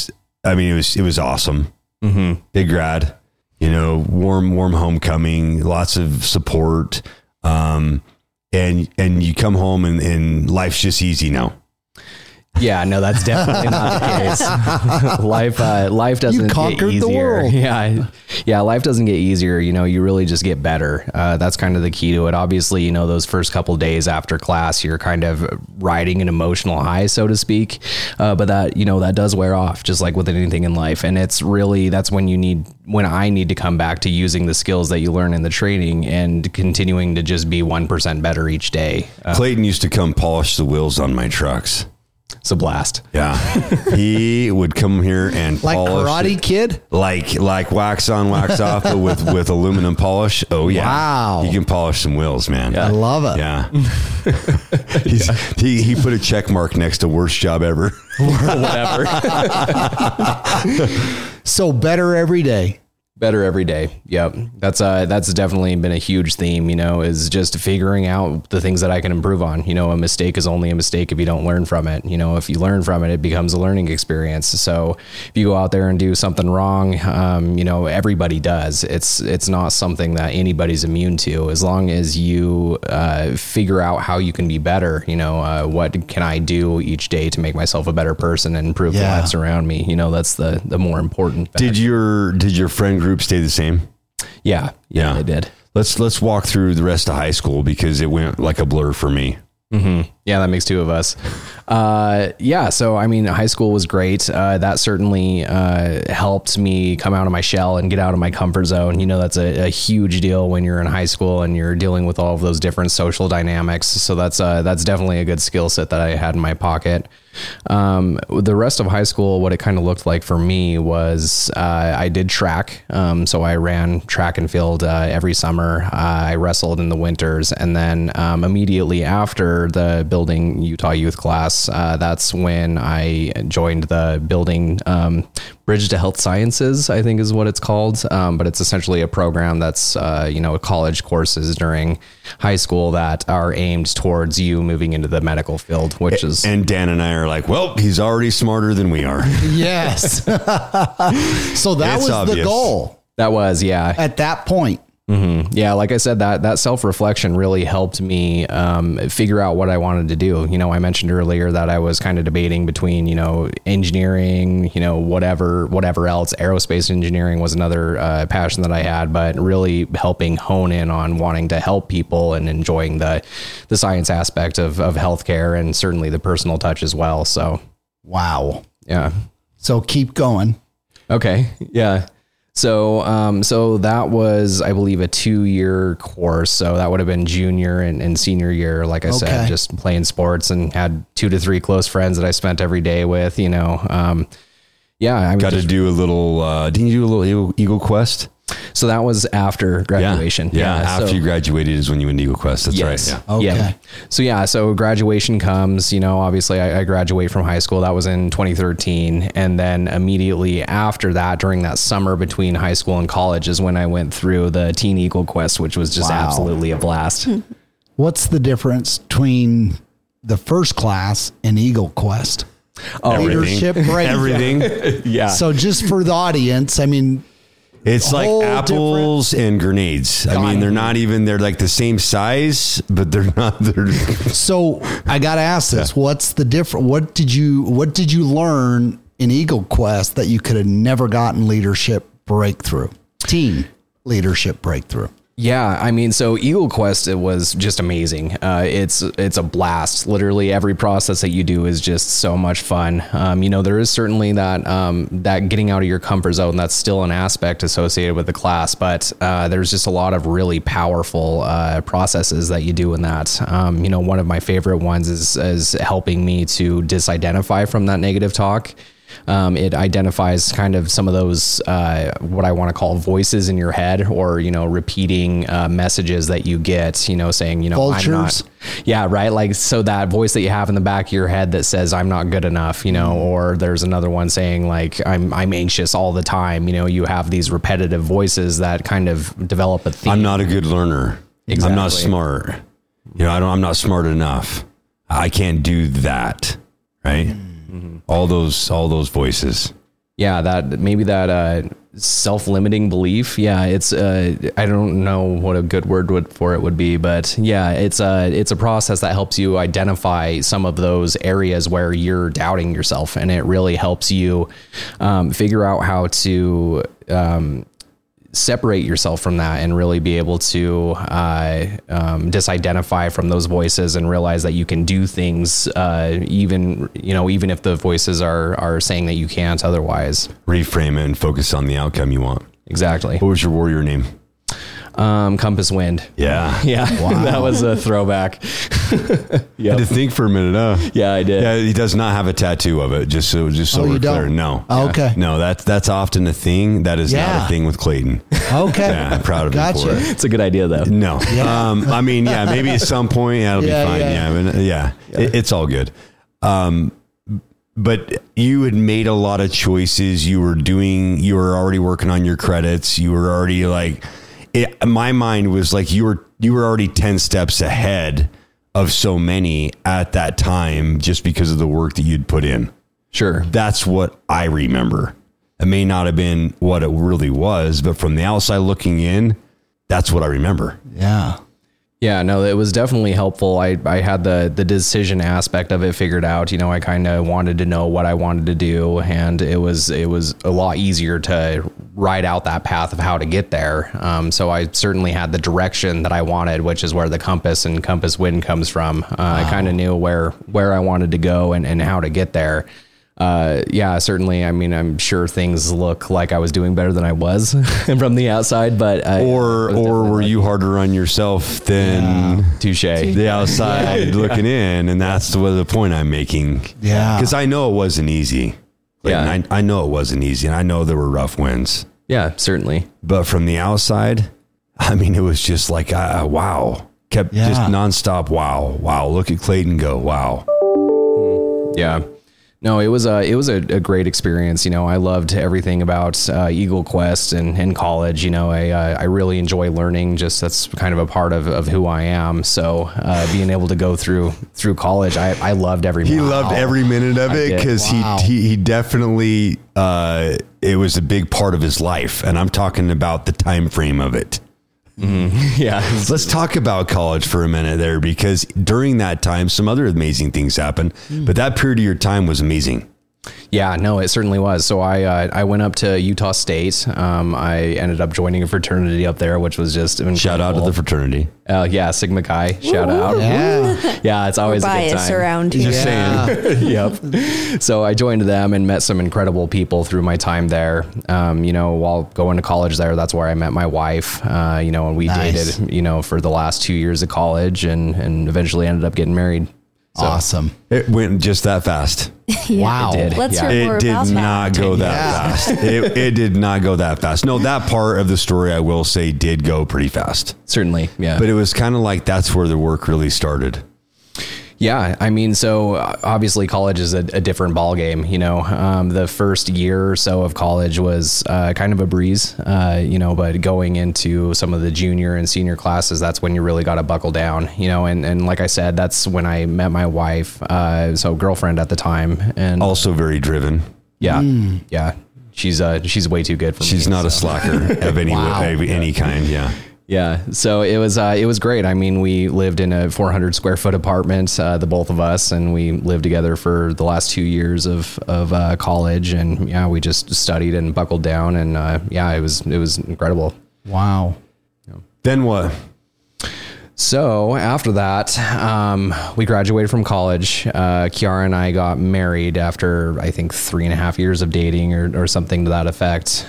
was awesome. Big grad, warm homecoming, lots of support. And you come home and life's just easy now. Yeah, no, that's definitely not the case. Life doesn't get easier. The world. Yeah, life doesn't get easier. You really just get better. That's kind of the key to it. Obviously, those first couple days after class, you're kind of riding an emotional high, so to speak. But that does wear off, just like with anything in life. And that's when I need to come back to using the skills that you learn in the training and continuing to just be 1% better each day. Clayton used to come polish the wheels on my trucks. It's a blast. Yeah. He would come here and like polish Karate Kid? Like wax on, wax off, but with aluminum polish. Oh yeah. Wow. He can polish some wheels, man. Yeah. I love it. Yeah. He put a check mark next to worst job ever. Whatever. So better every day. Better every day. Yep. That's definitely been a huge theme, is just figuring out the things that I can improve on. A mistake is only a mistake if you don't learn from it. If you learn from it, it becomes a learning experience. So if you go out there and do something wrong, everybody does. It's not something that anybody's immune to. As long as you figure out how you can be better, what can I do each day to make myself a better person and improve the lives around me? That's the more important fact. Did your friend group stay the same? Yeah, they did. Let's walk through the rest of high school, because it went like a blur for me. Yeah, that makes two of us. So high school was great. That certainly helped me come out of my shell and get out of my comfort zone. That's a huge deal when you're in high school and you're dealing with all of those different social dynamics. So that's definitely a good skill set that I had in my pocket. The rest of high school, what it kind of looked like for me was I did track. So I ran track and field every summer. I wrestled in the winters, and then immediately after the Building Utah Youth class, that's when I joined the Building Bridge to Health Sciences, I think is what it's called. But it's essentially a program that's college courses during high school that are aimed towards you moving into the medical field, which is... And Dan and I are like, well, he's already smarter than we are. Yes. So that was obvious. The goal. That was, yeah. At that point. Mm-hmm. Yeah, like I said, that self-reflection really helped me figure out what I wanted to do. I mentioned earlier that I was kind of debating between, engineering, whatever else. Aerospace engineering was another passion that I had, but really helping hone in on wanting to help people and enjoying the science aspect of healthcare, and certainly the personal touch as well. So, wow. Yeah. So keep going. Okay. Yeah. So that was, I believe, a 2-year course. So that would have been junior and senior year. Like I said, just playing sports, and had 2 to 3 close friends that I spent every day with, got to do a little, didn't you do a little Eagle Quest? So that was after graduation. Yeah. After you graduated is when you went to Eagle Quest. That's right. Yeah. Okay. Yeah. So graduation comes, obviously I graduate from high school. That was in 2013. And then immediately after that, during that summer between high school and college is when I went through the Teen Eagle Quest, which was just absolutely a blast. What's the difference between the first class and Eagle Quest? Leadership, everything. Yeah. So just for the audience, I mean, it's like apples and grenades. I mean, they're like the same size, but they're not. So I got to ask this: what's the difference? What did you learn in Eagle Quest that you could have never gotten leadership breakthrough, teen leadership breakthrough? Yeah, I mean, so Eagle Quest, it was just amazing. It's a blast. Literally every process that you do is just so much fun. There is certainly that getting out of your comfort zone. That's still an aspect associated with the class, but there's just a lot of really powerful processes that you do in that. One of my favorite ones is helping me to disidentify from that negative talk. It identifies kind of some of those, what I want to call voices in your head, or, repeating messages that you get, saying, vultures. I'm not. Yeah, right. Like, so that voice that you have in the back of your head that says, I'm not good enough, or there's another one saying like, I'm anxious all the time. You have these repetitive voices that kind of develop a theme. I'm not a good learner. Exactly. I'm not smart. I'm not smart enough. I can't do that. Right. Mm-hmm. All those voices. Yeah, that self-limiting belief. Yeah, it's I don't know what a good word for it would be, but yeah, it's a process that helps you identify some of those areas where you're doubting yourself, and it really helps you figure out how to separate yourself from that and really be able to disidentify from those voices and realize that you can do things even if the voices are saying that you can't otherwise. Reframe it and focus on the outcome you want. Exactly. What was your warrior name? Compass Wind. Yeah. Wow. That was a throwback. You had to think for a minute. Yeah, I did. Yeah, he does not have a tattoo of it. Just so we're clear. No. Oh, okay. No, that's often a thing. That is not a thing with Clayton. Okay. Yeah, I'm proud of him for it. It's a good idea though. No. Yeah. Maybe at some point it'll be fine. It's all good. But you had made a lot of choices. You were already working on your credits. You were already my mind was like you were already 10 steps ahead of so many at that time just because of the work that you'd put in. Sure. That's what I remember. It may not have been what it really was, but from the outside looking in, that's what I remember. Yeah. Yeah, no, it was definitely helpful. I had the decision aspect of it figured out. I kind of wanted to know what I wanted to do, and it was a lot easier to write out that path of how to get there. So I certainly had the direction that I wanted, which is where the compass and Compass Wind comes from. I kind of knew where I wanted to go and how to get there. Certainly. I mean, I'm sure things look like I was doing better than I was from the outside, but or were you harder on yourself than the outside looking in? And that's the point I'm making. Yeah. Cause I know it wasn't easy. I know it wasn't easy, and I know there were rough wins. Yeah, certainly. But from the outside, I mean, it was just like, wow, just nonstop. Wow. Look at Clayton go. Wow. Yeah. No, it was a great experience. I loved everything about Eagle Quest and college. I really enjoy learning. Just that's kind of a part of who I am. So being able to go through college, I loved every minute. He loved every minute of it because he definitely it was a big part of his life, and I'm talking about the time frame of it. Mm-hmm. Yeah. Let's talk about college for a minute there, because during that time, some other amazing things happened, but that period of your time was amazing. Yeah, no, it certainly was. So I went up to Utah State. I ended up joining a fraternity up there, which was just incredible. Shout out to the fraternity. Sigma Chi. Shout out. Yeah, it's always a good time. Bias around here. Just saying. Yep. So I joined them and met some incredible people through my time there. While going to college there, that's where I met my wife. And we dated, for the last 2 years of college, and eventually ended up getting married. So awesome. It went just that fast. Wow. It did. Let's hear more It did about not that. go that fast. It did not go that fast. No, that part of the story, I will say, did go pretty fast. Certainly. Yeah. But it was kind of like that's where the work really started. Yeah, I mean, so obviously college is a different ballgame. The first year or so of college was kind of a breeze, but going into some of the junior and senior classes, that's when you really got to buckle down, and like I said, that's when I met my wife, so girlfriend at the time. And Also very driven. yeah, yeah, she's way too good for me. She's not a slacker of any kind. Yeah. Yeah. So it was great. I mean, we lived in a 400 square foot apartment, the both of us, and we lived together for the last 2 years of college. And yeah, we just studied and buckled down, and it was incredible. Wow. Then what? So after that, we graduated from college. Kiara and I got married after, I think, 3.5 years of dating or something to that effect.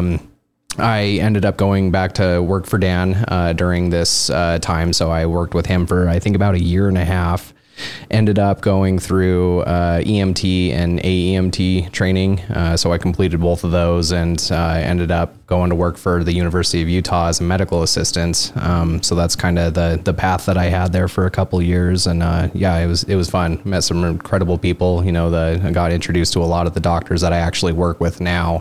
I ended up going back to work for Dan during this time. So I worked with him for, I think, about 1.5 years. Ended up going through EMT and AEMT training. So I completed both of those and ended up going to work for the University of Utah as a medical assistant. So that's kind of the path that I had there for a couple of years. And it was fun. Met some incredible people. I got introduced to a lot of the doctors that I actually work with now.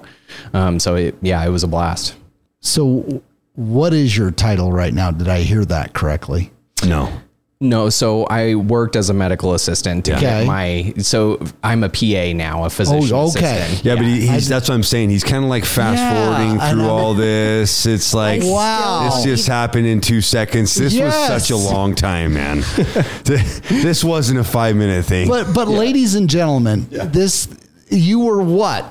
It was a blast. So what is your title right now? Did I hear that correctly? No, so I worked as a medical assistant to get so I'm a PA now, a physician assistant. Yeah, but he's that's what I'm saying. He's kind of like fast forwarding through all this. It's like, wow, this just happened in 2 seconds. This was such a long time, man. This wasn't a 5-minute thing. But ladies and gentlemen, you were what?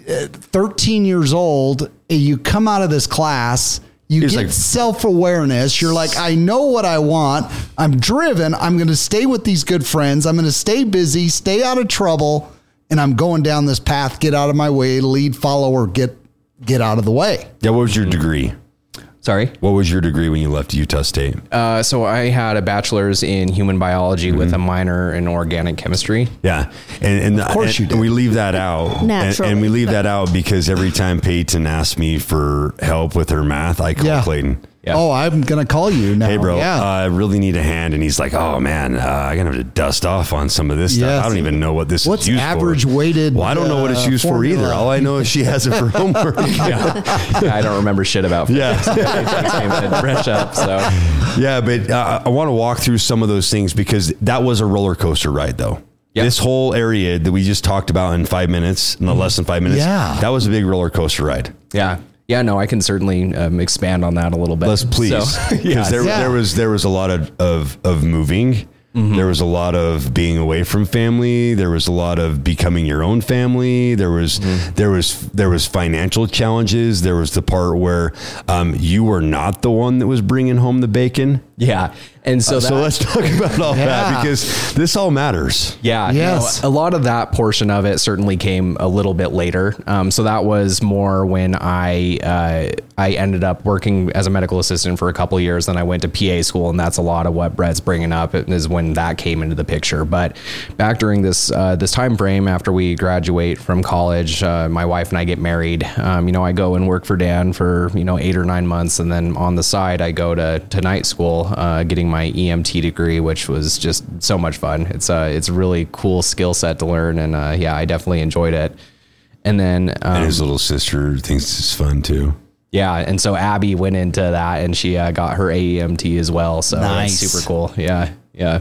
13 years old. You come out of this class. You get self-awareness. You're like, I know what I want. I'm driven. I'm going to stay with these good friends. I'm going to stay busy, stay out of trouble. And I'm going down this path, get out of my way, lead, follow, or get out of the way. Yeah. What was your degree? Sorry? What was your degree when you left Utah State? So I had a bachelor's in human biology with a minor in organic chemistry. Yeah. And of course you did. And we leave that out. And we leave that out because every time Peyton asked me for help with her math, I call Clayton. Yeah. Oh, I'm going to call you now. Hey, bro, I really need a hand. And he's like, oh, man, I'm going to have to dust off on some of this stuff. I don't even know what this is used for. What's average weighted? Well, I don't know what it's used for either. All I know is she has it for homework. I don't remember shit about fresh up. So, yeah, but I want to walk through some of those things because that was a roller coaster ride, though. Yep. This whole area that we just talked about in 5 minutes, no less than 5 minutes. Yeah. That was a big roller coaster ride. Yeah. Yeah, no, I can certainly expand on that a little bit. Let's please. Because there was a lot of moving. Mm-hmm. There was a lot of being away from family. There was a lot of becoming your own family. There was financial challenges. There was the part where you were not the one that was bringing home the bacon. Yeah. And so let's talk about all that because this all matters. Yeah. Yes. A lot of that portion of it certainly came a little bit later. So that was more when I ended up working as a medical assistant for a couple of years. Then I went to PA school, and that's a lot of what Brett's bringing up is when that came into the picture. But back during this time frame after we graduate from college, my wife and I get married. I go and work for Dan for 8 or 9 months, and then on the side I go to night school, getting my EMT degree, which was just so much fun. It's a really cool skill set to learn, and I definitely enjoyed it. And then and his little sister thinks it's fun too. Yeah, and so Abby went into that, and she got her AEMT as well. So nice. That's super cool. Yeah.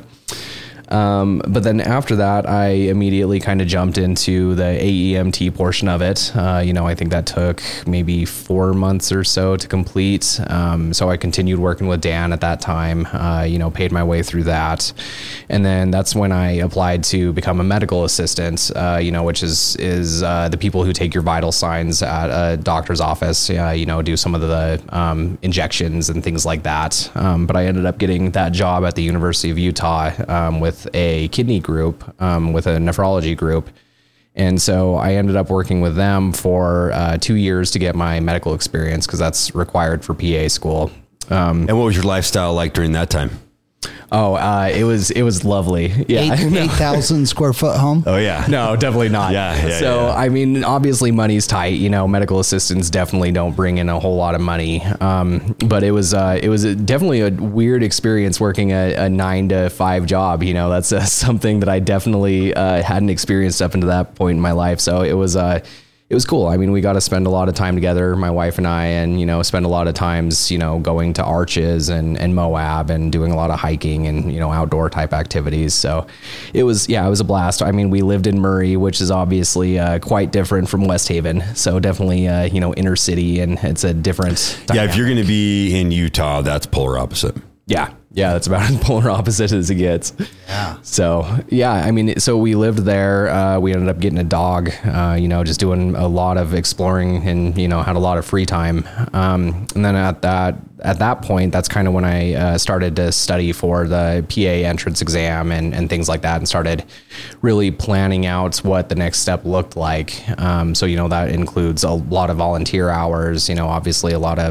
But then after that, I immediately kind of jumped into the AEMT portion of it. I think that took maybe 4 months or so to complete. So I continued working with Dan at that time, paid my way through that. And then that's when I applied to become a medical assistant, which is the people who take your vital signs at a doctor's office, do some of the injections and things like that. But I ended up getting that job at the University of Utah with a kidney group, with a nephrology group. And so I ended up working with them for 2 years to get my medical experience because that's required for PA school. And what was your lifestyle like during that time? Oh, it was lovely. Yeah. 8,000 square foot home. Oh yeah. No, definitely not. So, I mean, obviously money's tight, you know, medical assistants definitely don't bring in a whole lot of money. But it was definitely a weird experience working a 9 to 5 job. You know, that's something that I definitely hadn't experienced up until that point in my life. So it was cool. I mean, we got to spend a lot of time together, my wife and I, and, you know, spend a lot of times, you know, going to Arches and Moab and doing a lot of hiking and, you know, outdoor type activities. So it was a blast. I mean, we lived in Murray, which is obviously quite different from West Haven. So definitely, you know, inner city, and it's a different dynamic. Yeah, if you're going to be in Utah, that's polar opposite. Yeah, that's about as polar opposite as it gets. Yeah. So, yeah, I mean, so we lived there. We ended up getting a dog, you know, just doing a lot of exploring and, you know, had a lot of free time. And then at that point, that's kind of when I started to study for the PA entrance exam and things like that, and started really planning out what the next step looked like. So, you know, that includes a lot of volunteer hours, you know, obviously a lot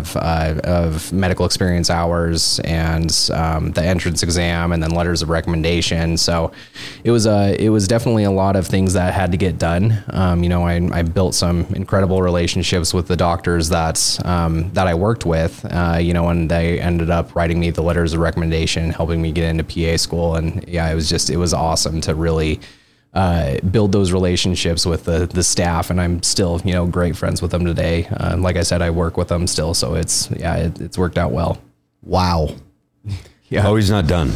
of medical experience hours, and the entrance exam, and then letters of recommendation. So it was definitely a lot of things that had to get done. You know, I built some incredible relationships with the doctors that I worked with, you know, and they ended up writing me the letters of recommendation, helping me get into PA school. And yeah, it was awesome to really build those relationships with the staff, and I'm still, you know, great friends with them today. Like I said, I work with them still, so it's worked out well. Wow. Yeah. Oh, he's not done.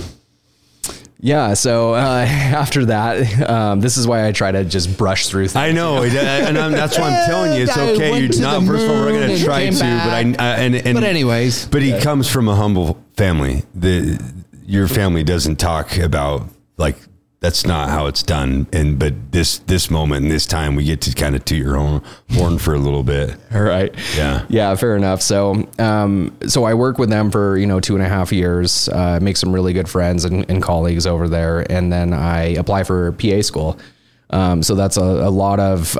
Yeah. So after that, this is why I try to just brush through things. I know, and that's why I'm telling you, it's okay. You're not. First of all, we're going to try to, but anyways, but he comes from a humble family. Your family doesn't talk about, like, that's not how it's done. But this moment and this time, we get to kind of toot your own horn for a little bit. All right. Yeah. Yeah. Fair enough. So, so I work with them for, you know, 2.5 years, make some really good friends and colleagues over there. And then I apply for PA school. So that's a lot of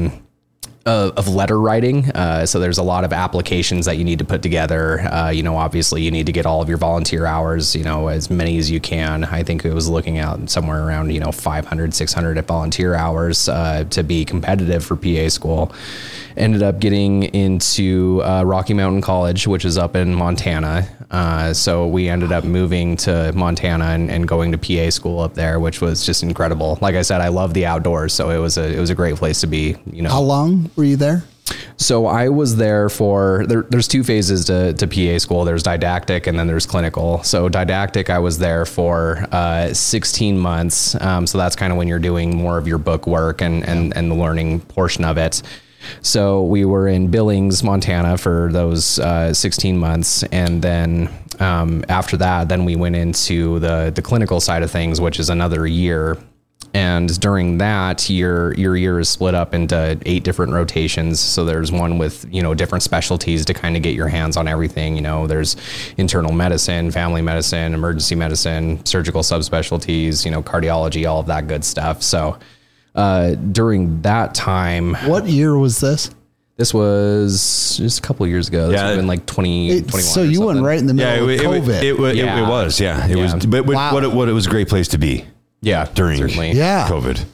letter writing. So there's a lot of applications that you need to put together. You know, obviously you need to get all of your volunteer hours, you know, as many as you can. I think it was looking out somewhere around, you know, 500, 600 volunteer hours, to be competitive for PA school. Ended up getting into Rocky Mountain College, which is up in Montana. So we ended up moving to Montana and going to PA school up there, which was just incredible. Like I said, I love the outdoors, so it was a great place to be. You know, how long were you there? So I was there for, there's 2 phases to PA school. There's didactic and then there's clinical. So didactic, I was there for 16 months. So that's kind of when you're doing more of your book work and the learning portion of it. So we were in Billings, Montana for those 16 months. And then after that, then we went into the clinical side of things, which is another year. And during that, your year is split up into 8 different rotations. So there's one with, you know, different specialties to kind of get your hands on everything. You know, there's internal medicine, family medicine, emergency medicine, surgical subspecialties, you know, cardiology, all of that good stuff. So during that time. What year was this? This was just a couple of years ago. This would have been like 2021. So you went right in the middle of COVID. It was. It was. But wow. What it was a great place to be. Yeah, during COVID.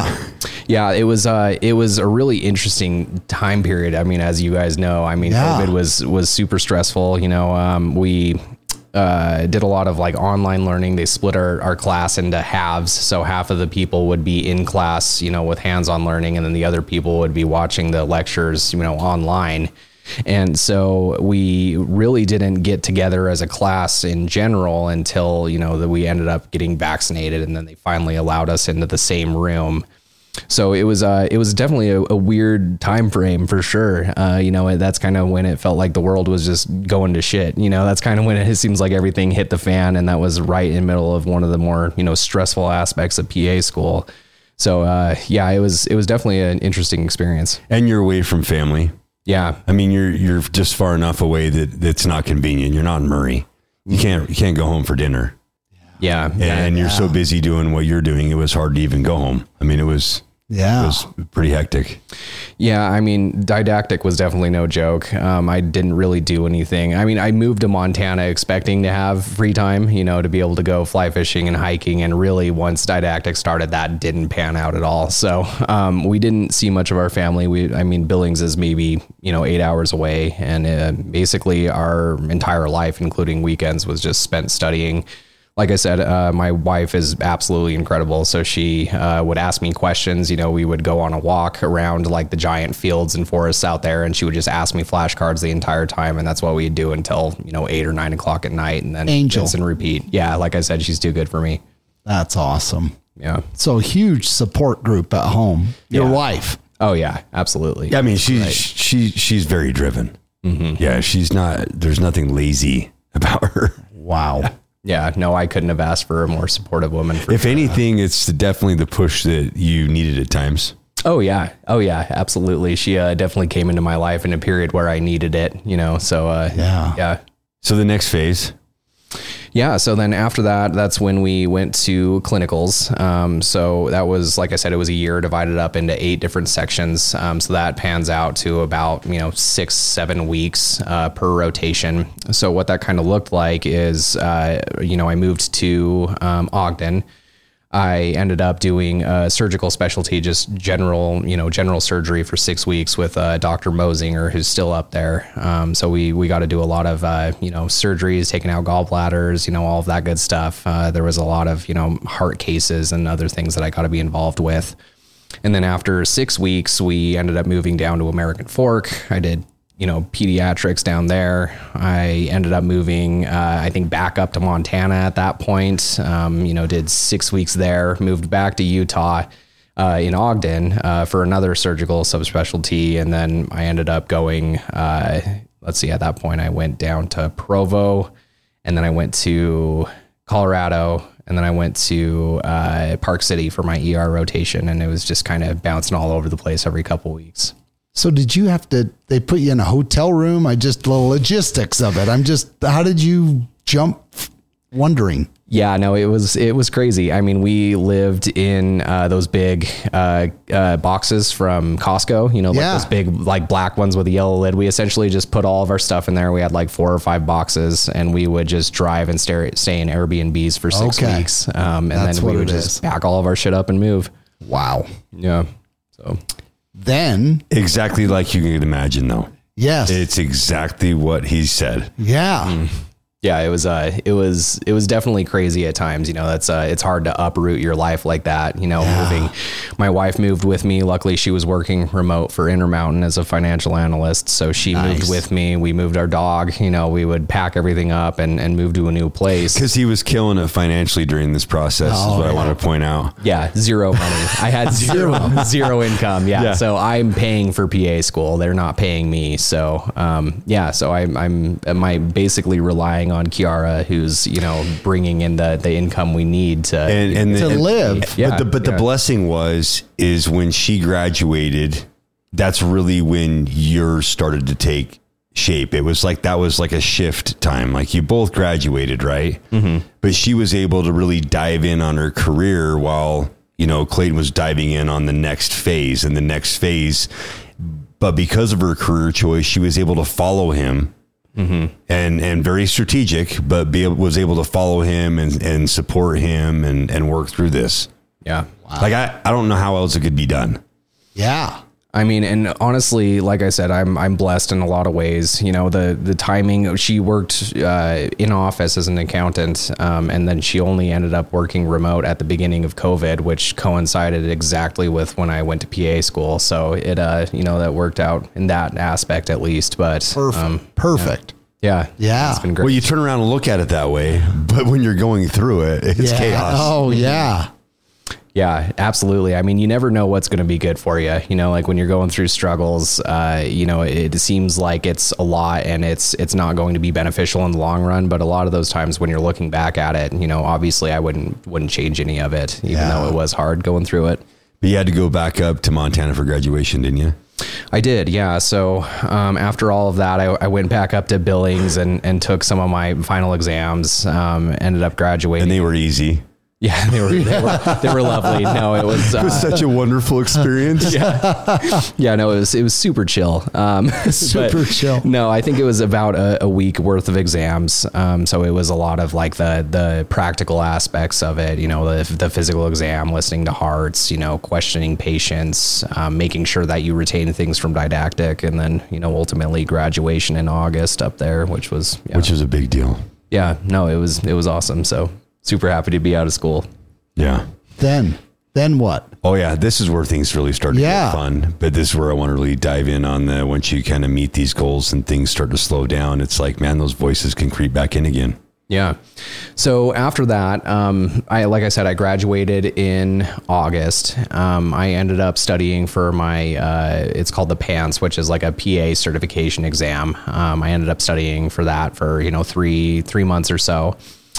Yeah, it was a really interesting time period. I mean, as you guys know, I mean, COVID was super stressful. You know, we did a lot of like online learning. They split our class into halves. So half of the people would be in class, you know, with hands-on learning, and then the other people would be watching the lectures, you know, online. And so we really didn't get together as a class in general until, you know, that we ended up getting vaccinated, and then they finally allowed us into the same room. So it was definitely a weird time frame for sure. You know, that's kind of when it felt like the world was just going to shit. You know, that's kind of when it seems like everything hit the fan, and that was right in the middle of one of the more, you know, stressful aspects of PA school. So it was definitely an interesting experience. And you're away from family. Yeah. I mean, you're just far enough away that it's not convenient. You're not in Murray. You can't go home for dinner. Yeah. And you're so busy doing what you're doing, it was hard to even go home. I mean, it was Yeah. It was pretty hectic. Yeah, I mean, didactic was definitely no joke. I didn't really do anything. I mean, I moved to Montana expecting to have free time, to be able to go fly fishing and hiking. And really, once didactic started, that didn't pan out at all. So we didn't see much of our family. Billings is maybe, 8 hours away. And basically our entire life, including weekends, was just spent studying. Like I said, my wife is absolutely incredible. So she would ask me questions. We would go on a walk around like the giant fields and forests out there, and she would just ask me flashcards the entire time. And that's what we'd do until, 8 or 9 o'clock at night, and then rinse and repeat. Yeah. Like I said, she's too good for me. That's awesome. Yeah. So huge support group at home. Your wife. Oh yeah, absolutely. Yeah, I mean, she's very driven. Mm-hmm. Yeah. There's nothing lazy about her. Wow. Yeah, no, I couldn't have asked for a more supportive woman. If anything, it's definitely the push that you needed at times. Oh yeah, absolutely. She definitely came into my life in a period where I needed it, so yeah. So the next phase. Yeah. So then after that, that's when we went to clinicals. So that was, like I said, it was a year divided up into 8 different sections. So that pans out to about, 6-7 weeks per rotation. So what that kind of looked like is, I moved to Ogden. I ended up doing a surgical specialty, just general surgery for 6 weeks with Dr. Mosinger, who's still up there. So we got to do a lot of, surgeries, taking out gallbladders, all of that good stuff. There was a lot of, heart cases and other things that I got to be involved with. And then after 6 weeks, we ended up moving down to American Fork. I did pediatrics down there. I ended up moving, I think back up to Montana at that point, did 6 weeks there, moved back to Utah, in Ogden, for another surgical subspecialty. And then I ended up going, at that point I went down to Provo, and then I went to Colorado, and then I went to, Park City for my ER rotation. And it was just kind of bouncing all over the place every couple weeks. So did you have to, they put you in a hotel room? The logistics of it. How did you jump wondering? Yeah, no, it was crazy. I mean, we lived in those big boxes from Costco, those big like black ones with a yellow lid. We essentially just put all of our stuff in there. We had like 4 or 5 boxes, and we would just drive and stay in Airbnbs for 6 weeks. And then we would just pack all of our shit up and move. Wow. Yeah. So then exactly like you can imagine, though. Yes, it's exactly what he said. Yeah. Yeah, it was definitely crazy at times. That's it's hard to uproot your life like that. Moving. My wife moved with me. Luckily, she was working remote for Intermountain as a financial analyst, so she moved with me. We moved our dog. We would pack everything up and move to a new place because he was killing it financially during this process. Is what I want to point out. Yeah, zero money. I had zero income. Yeah, so I'm paying for PA school. They're not paying me. So so I'm basically relying on Kiara, who's bringing in the income we need to live. Yeah, but the blessing is when she graduated, that's really when yours started to take shape. It was like that was like a shift time. Like you both graduated, right? Mm-hmm. But she was able to really dive in on her career while Clayton was diving in on the next phase and the next phase. But because of her career choice, she was able to follow him. Mm-hmm. And very strategic, but was able to follow him and support him and work through this. Yeah. Wow. Like I don't know how else it could be done. Yeah. I mean, and honestly, like I said, I'm blessed in a lot of ways. The timing, she worked in office as an accountant, and then she only ended up working remote at the beginning of COVID, which coincided exactly with when I went to PA school. So it, that worked out in that aspect at least. But perfect. Yeah. It's been great. Well, you turn around and look at it that way, but when you're going through it, it's chaos. Oh, yeah. Yeah, absolutely. I mean, you never know what's going to be good for you. Like when you're going through struggles, it seems like it's a lot and it's not going to be beneficial in the long run. But a lot of those times when you're looking back at it, obviously I wouldn't change any of it, even though it was hard going through it. But you had to go back up to Montana for graduation, didn't you? I did, yeah. So after all of that, I went back up to Billings and took some of my final exams, ended up graduating. And they were easy. Yeah, they were lovely. No, it was such a wonderful experience. Yeah, no, it was super chill. Super chill. No, I think it was about a week worth of exams. So it was a lot of like the practical aspects of it, you know, the physical exam, listening to hearts, you know, questioning patients, making sure that you retain things from didactic, and then, you know, ultimately graduation in August up there, which was a big deal. Yeah, no, it was awesome. So super happy to be out of school. Yeah. Then what? Oh yeah. This is where things really start to get fun, but this is where I want to really dive in on once you kind of meet these goals and things start to slow down. It's like, man, those voices can creep back in again. Yeah. So after that, like I said, I graduated in August. I ended up studying for my, it's called the PANCE, which is like a PA certification exam. I ended up studying for that for, you know, three months or so.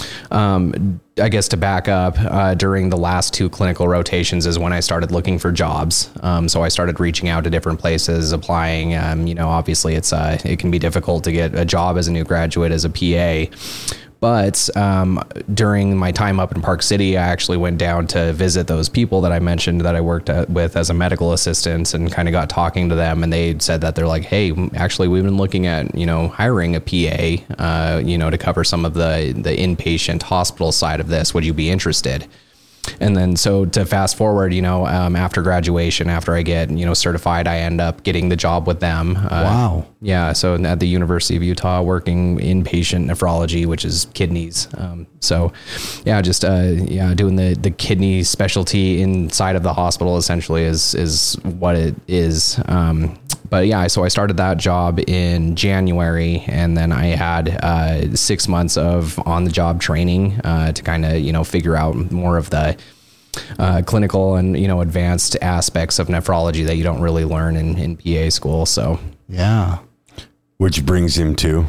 I guess to back up, during the last 2 clinical rotations is when I started looking for jobs. So I started reaching out to different places, applying. You know, obviously it can be difficult to get a job as a new graduate as a PA. But during my time up in Park City, I actually went down to visit those people that I mentioned that I worked with as a medical assistant, and kind of got talking to them. And they said that they're like, hey, actually, we've been looking at, you know, hiring a PA, you know, to cover some of the inpatient hospital side of this. Would you be interested? And then, so to fast forward, you know, after graduation, after I get, you know, certified, I end up getting the job with them. Wow. Yeah. So at the University of Utah, working inpatient nephrology, which is kidneys. So yeah, just, doing the kidney specialty inside of the hospital essentially is what it is. But yeah, so I started that job in January, and then I had 6 months of on-the-job training to kind of, you know, figure out more of the clinical and, you know, advanced aspects of nephrology that you don't really learn in PA school. So yeah, which brings him to.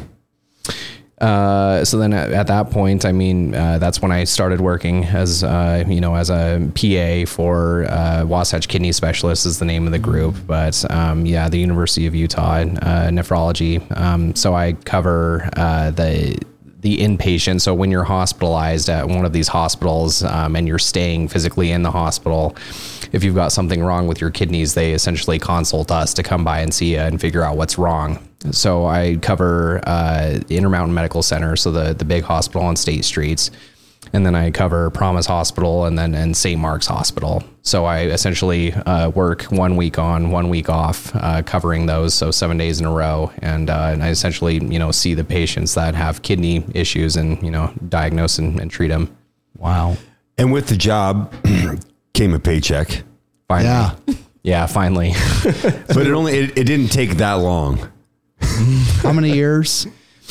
So then at that point, I mean, that's when I started working as, you know, as a PA for Wasatch Kidney Specialists is the name of the group. But the University of Utah nephrology. So I cover the inpatient. So when you're hospitalized at one of these hospitals and you're staying physically in the hospital, if you've got something wrong with your kidneys, they essentially consult us to come by and see you and figure out what's wrong. So I cover Intermountain Medical Center, so the big hospital on State Streets. And then I cover Promise Hospital and St. Mark's Hospital. So I essentially work 1 week on, 1 week off, covering those. So 7 days in a row. And I essentially, you know, see the patients that have kidney issues and, you know, diagnose and treat them. Wow. And with the job came a paycheck. Finally. Yeah. Yeah, finally. But it didn't take that long. How many years?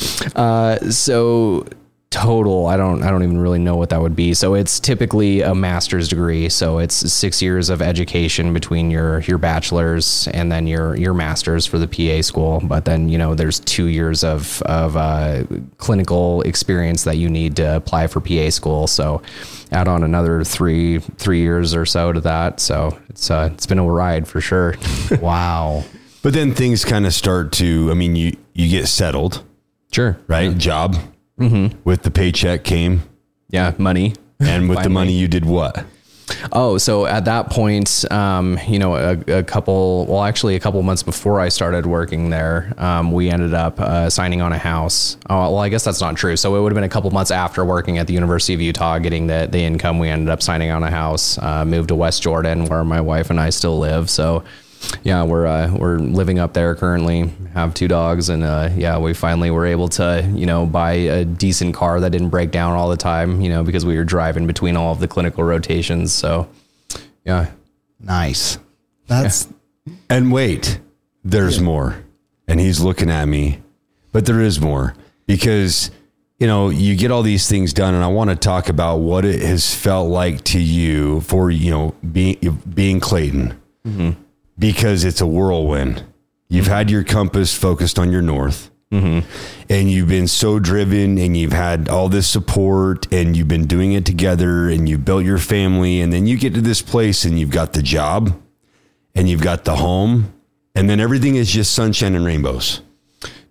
So total, I don't even really know what that would be. So it's typically a master's degree. So it's 6 years of education between your bachelor's and then your master's for the PA school. But then, you know, there's 2 years of clinical experience that you need to apply for PA school. So add on another three years or so to that. So it's been a ride for sure. Wow. But then things kind of start to, I mean, you get settled. Sure. Right. Yeah. Job. Mm-hmm. With the paycheck came. Yeah. Money. And with the money you did what? Oh, so at that point, you know, a couple months before I started working there, we ended up signing on a house. Oh, well, I guess that's not true. So it would have been a couple months after working at the University of Utah, getting the income. We ended up signing on a house, moved to West Jordan, where my wife and I still live. So yeah, we're living up there currently, have 2 dogs, and we finally were able to, you know, buy a decent car that didn't break down all the time, you know, because we were driving between all of the clinical rotations. So yeah. Nice. That's And wait, there's more. And he's looking at me, but there is more, because, you know, you get all these things done, and I want to talk about what it has felt like to you for, you know, being Clayton. Mm-hmm. Because it's a whirlwind. You've had your compass focused on your north, and you've been so driven, and you've had all this support, and you've been doing it together, and you've built your family, and then you get to this place, and you've got the job, and you've got the home, and then everything is just sunshine and rainbows.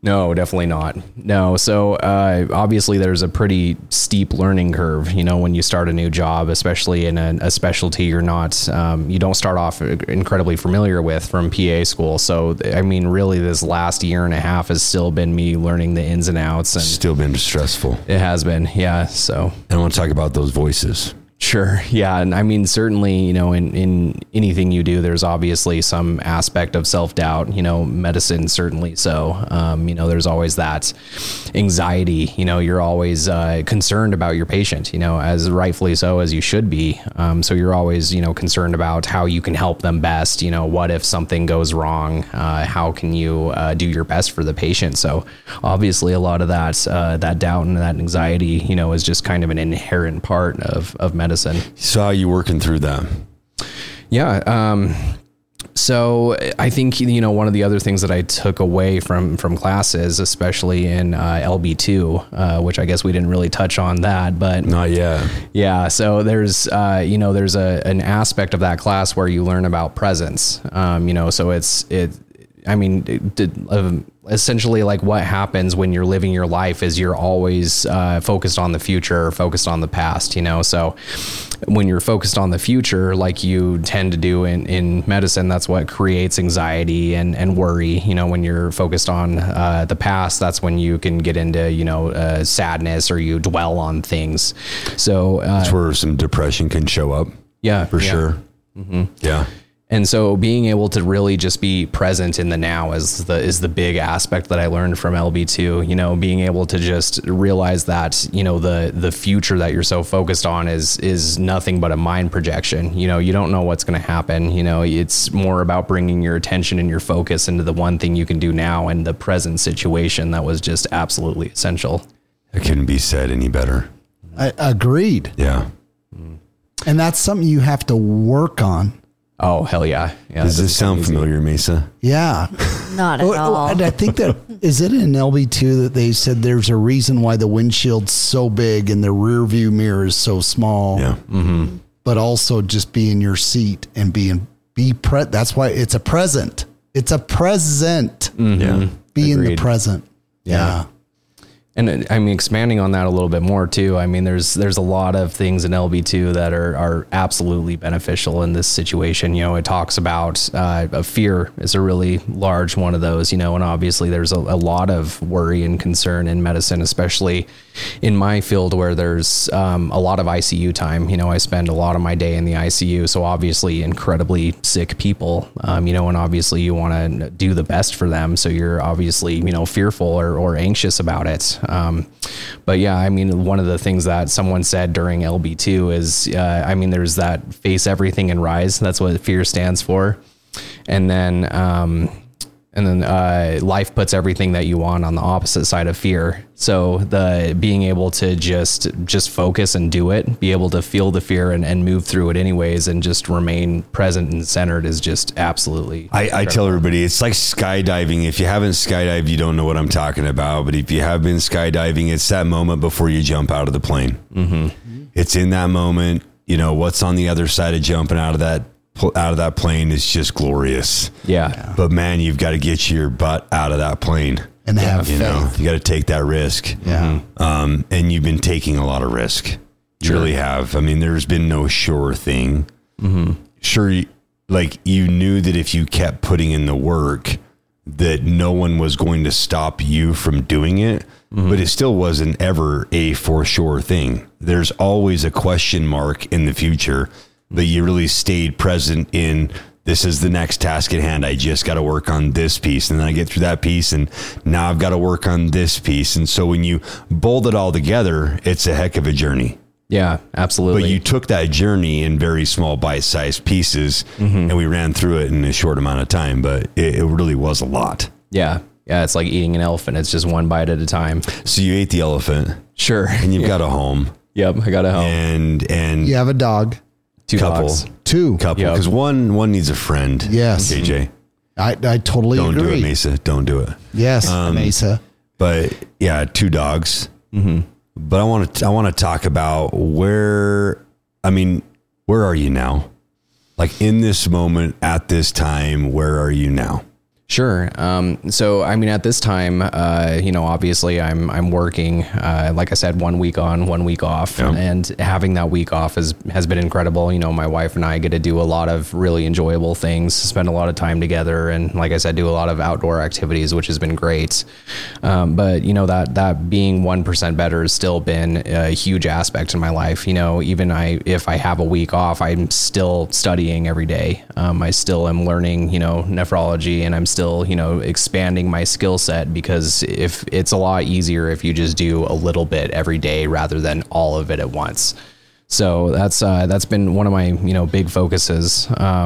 No, definitely not. No. So obviously there's a pretty steep learning curve, you know, when you start a new job, especially in a specialty you're not, you don't start off incredibly familiar with from PA school. So, I mean, really this last year and a half has still been me learning the ins and outs. And still been stressful. It has been. Yeah. So I want to talk about those voices. Sure. Yeah. And I mean, certainly, you know, in anything you do, there's obviously some aspect of self-doubt, you know, medicine, certainly. So, you know, there's always that anxiety, you know, you're always concerned about your patient, you know, as rightfully so as you should be. So you're always, you know, concerned about how you can help them best. You know, what if something goes wrong? How can you do your best for the patient? So obviously a lot of that doubt and that anxiety, you know, is just kind of an inherent part of medicine. So how are you working through that? Yeah. So I think, you know, one of the other things that I took away from classes, especially in LB2, which I guess we didn't really touch on that, but not yet. Yeah. So there's, you know, there's an aspect of that class where you learn about presence, you know, so essentially like what happens when you're living your life is you're always focused on the future, focused on the past, you know? So when you're focused on the future, like you tend to do in medicine, that's what creates anxiety and worry. You know, when you're focused on the past, that's when you can get into, you know, sadness, or you dwell on things. So that's where some depression can show up. Yeah, for sure. Mm-hmm. Yeah. And so being able to really just be present in the now is the big aspect that I learned from LB2, you know, being able to just realize that, you know, the future that you're so focused on is nothing but a mind projection. You know, you don't know what's going to happen. You know, it's more about bringing your attention and your focus into the one thing you can do now and the present situation. That was just absolutely essential. It couldn't be said any better. Agreed. Yeah. And that's something you have to work on. Oh, hell yeah. Does this sound familiar, Mesa? Yeah. Not at all. And I think that, is it in LB2 that they said there's a reason why the windshield's so big and the rear view mirror is so small? Yeah. Mm-hmm. But also just be in your seat and that's why it's a present. It's a present. Mm-hmm. Yeah. Be in the present. Yeah. And I mean, expanding on that a little bit more too. I mean, there's a lot of things in LB2 that are absolutely beneficial in this situation. You know, it talks about fear is a really large one of those, you know, and obviously there's a lot of worry and concern in medicine, especially in my field where there's a lot of ICU time. You know, I spend a lot of my day in the ICU. So obviously incredibly sick people, you know, and obviously you want to do the best for them. So you're obviously, you know, fearful or anxious about it. But yeah, I mean, one of the things that someone said during LB2 is, I mean, there's that face everything and rise. That's what fear stands for. And then life puts everything that you want on the opposite side of fear. So the being able to just focus and do it, be able to feel the fear and move through it anyways, and just remain present and centered is just absolutely. I tell everybody it's like skydiving. If you haven't skydived, you don't know what I'm talking about. But if you have been skydiving, it's that moment before you jump out of the plane. Mm-hmm. It's in that moment, you know, what's on the other side of jumping out of that plane is just glorious. Yeah. But man, you've got to get your butt out of that plane and have faith. Know, you got to take that risk. Yeah. And you've been taking a lot of risk. You really have. I mean, there's been no sure thing. Mm-hmm. Sure. Like you knew that if you kept putting in the work that no one was going to stop you from doing it, but it still wasn't ever a for sure thing. There's always a question mark in the future. That you really stayed present in, this is the next task at hand. I just got to work on this piece. And then I get through that piece and now I've got to work on this piece. And so when you bolt it all together, it's a heck of a journey. Yeah, absolutely. But you took that journey in very small bite-sized pieces and we ran through it in a short amount of time, but it really was a lot. Yeah. Yeah. It's like eating an elephant. It's just one bite at a time. So you ate the elephant. Sure. And you've got a home. Yep. I got a home. And you have a dog. Couple, because one needs a friend. Yes, JJ. I totally don't agree. Do it, Mesa. Don't do it. Yes, Mesa. But yeah, 2 dogs. Mm-hmm. But I want to talk about where are you now? Like in this moment, at this time, where are you now? Sure. So, I mean, at this time, obviously I'm working, like I said, 1 week on, 1 week off, and having that week off has been incredible. My wife and I get to do a lot of really enjoyable things, spend a lot of time together. And like I said, do a lot of outdoor activities, which has been great. But that being 1% better has still been a huge aspect in my life. Even if I have a week off, I'm still studying every day. I still am learning, nephrology, and I'm still expanding my skill set, because if it's a lot easier if you just do a little bit every day rather than all of it at once. So that's been one of my, big focuses.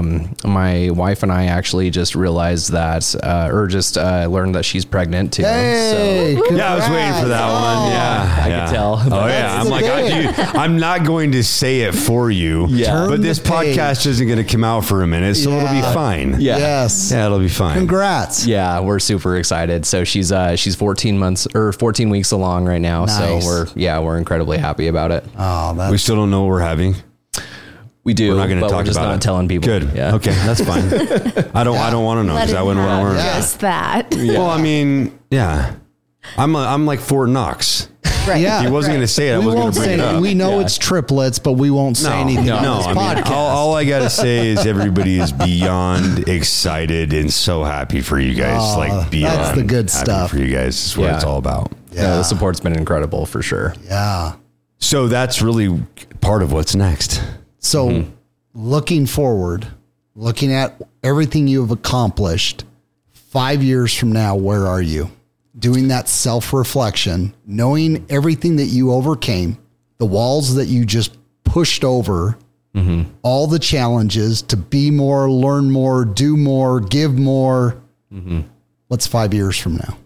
My wife and I actually just realized that, learned that she's pregnant too. Hey, so. Yeah, I was waiting for that one. Yeah, I could tell. Oh yeah, I'm like, I'm not going to say it for you. Yeah. But this podcast isn't going to come out for a minute, so it'll be fine. Yeah. Yes. Yeah, it'll be fine. Congrats. Yeah, we're super excited. So she's 14 weeks along right now. Nice. So we're incredibly happy about it. Oh, We still don't know what we're having. We do. We're not going to talk we're just about not it. telling people. Good. Yeah. Okay, that's fine. I don't want to know, because I wouldn't want to learn. Just that. Yeah. Well, I mean, yeah, I'm like Fort Knox. Right. Yeah. He wasn't going to say it. I We wasn't going won't to bring say it up. We know it's triplets, but we won't say anything on this I mean, podcast. all I got to say is everybody is beyond excited and so happy for you guys. Oh, Like beyond that's the good happy stuff. for you guys. That's what Yeah. it's all about. The support's been incredible for sure. Yeah. So that's really part of what's next. So looking forward, looking at everything you have accomplished, 5 years from now, where are you? Doing that self-reflection, knowing everything that you overcame, the walls that you just pushed over, all the challenges to be more, learn more, do more, give more. What's 5 years from now?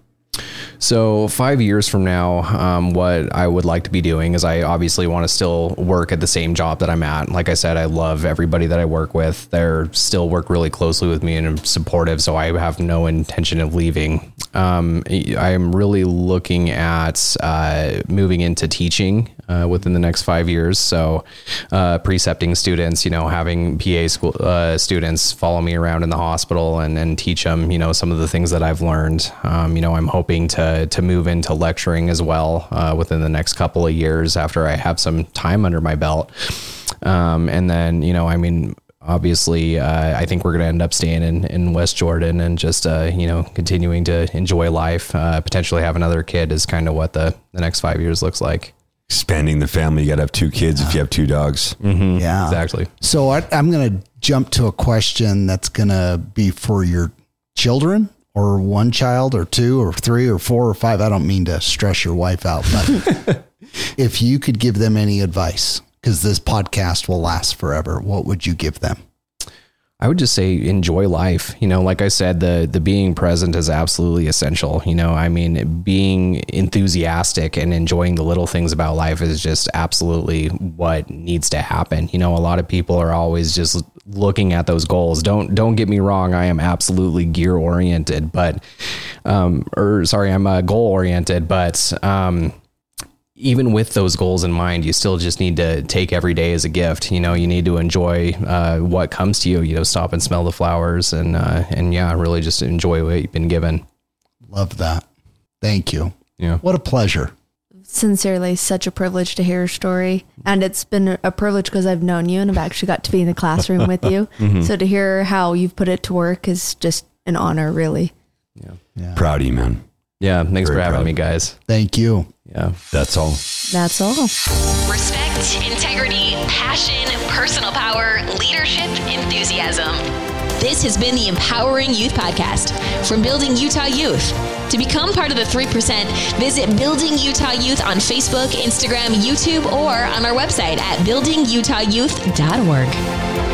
So 5 years from now, what I would like to be doing is I obviously want to still work at the same job that I'm at. Like I said, I love everybody that I work with. They're still work really closely with me and are supportive. So I have no intention of leaving. I am really looking at moving into teaching within the next 5 years. So precepting students, having PA school students follow me around in the hospital and teach them, some of the things that I've learned. I'm hoping to move into lecturing as well within the next couple of years after I have some time under my belt. And then, obviously, I think we're going to end up staying in West Jordan and just, continuing to enjoy life, potentially have another kid is kind of what the next 5 years looks like. Expanding the family. You got to have 2 kids if you have 2 dogs. Yeah, Exactly. So I'm going to jump to a question that's going to be for your children, or 1 child or 2 or 3 or 4 or 5. I don't mean to stress your wife out, but if you could give them any advice, because this podcast will last forever, what would you give them? I would just say enjoy life. Like I said, the being present is absolutely essential. Being enthusiastic and enjoying the little things about life is just absolutely what needs to happen. A lot of people are always just looking at those goals. Don't get me wrong. I am absolutely gear oriented, but, I'm goal oriented, but, even with those goals in mind, you still just need to take every day as a gift. You need to enjoy what comes to you. Stop and smell the flowers, and really just enjoy what you've been given. Love that. Thank you. Yeah, what a pleasure. Sincerely, such a privilege to hear your story, and it's been a privilege because I've known you and I've actually got to be in the classroom with you. So to hear how you've put it to work is just an honor, really. Yeah. Proud of you, man. Yeah, thanks Very for having proud. me, guys. Thank you. Yeah, that's all. That's all. Respect, integrity, passion, personal power, leadership, enthusiasm. This has been the Empowering Youth Podcast from Building Utah Youth. To become part of the 3%, visit Building Utah Youth on Facebook, Instagram, YouTube, or on our website at buildingutahyouth.org.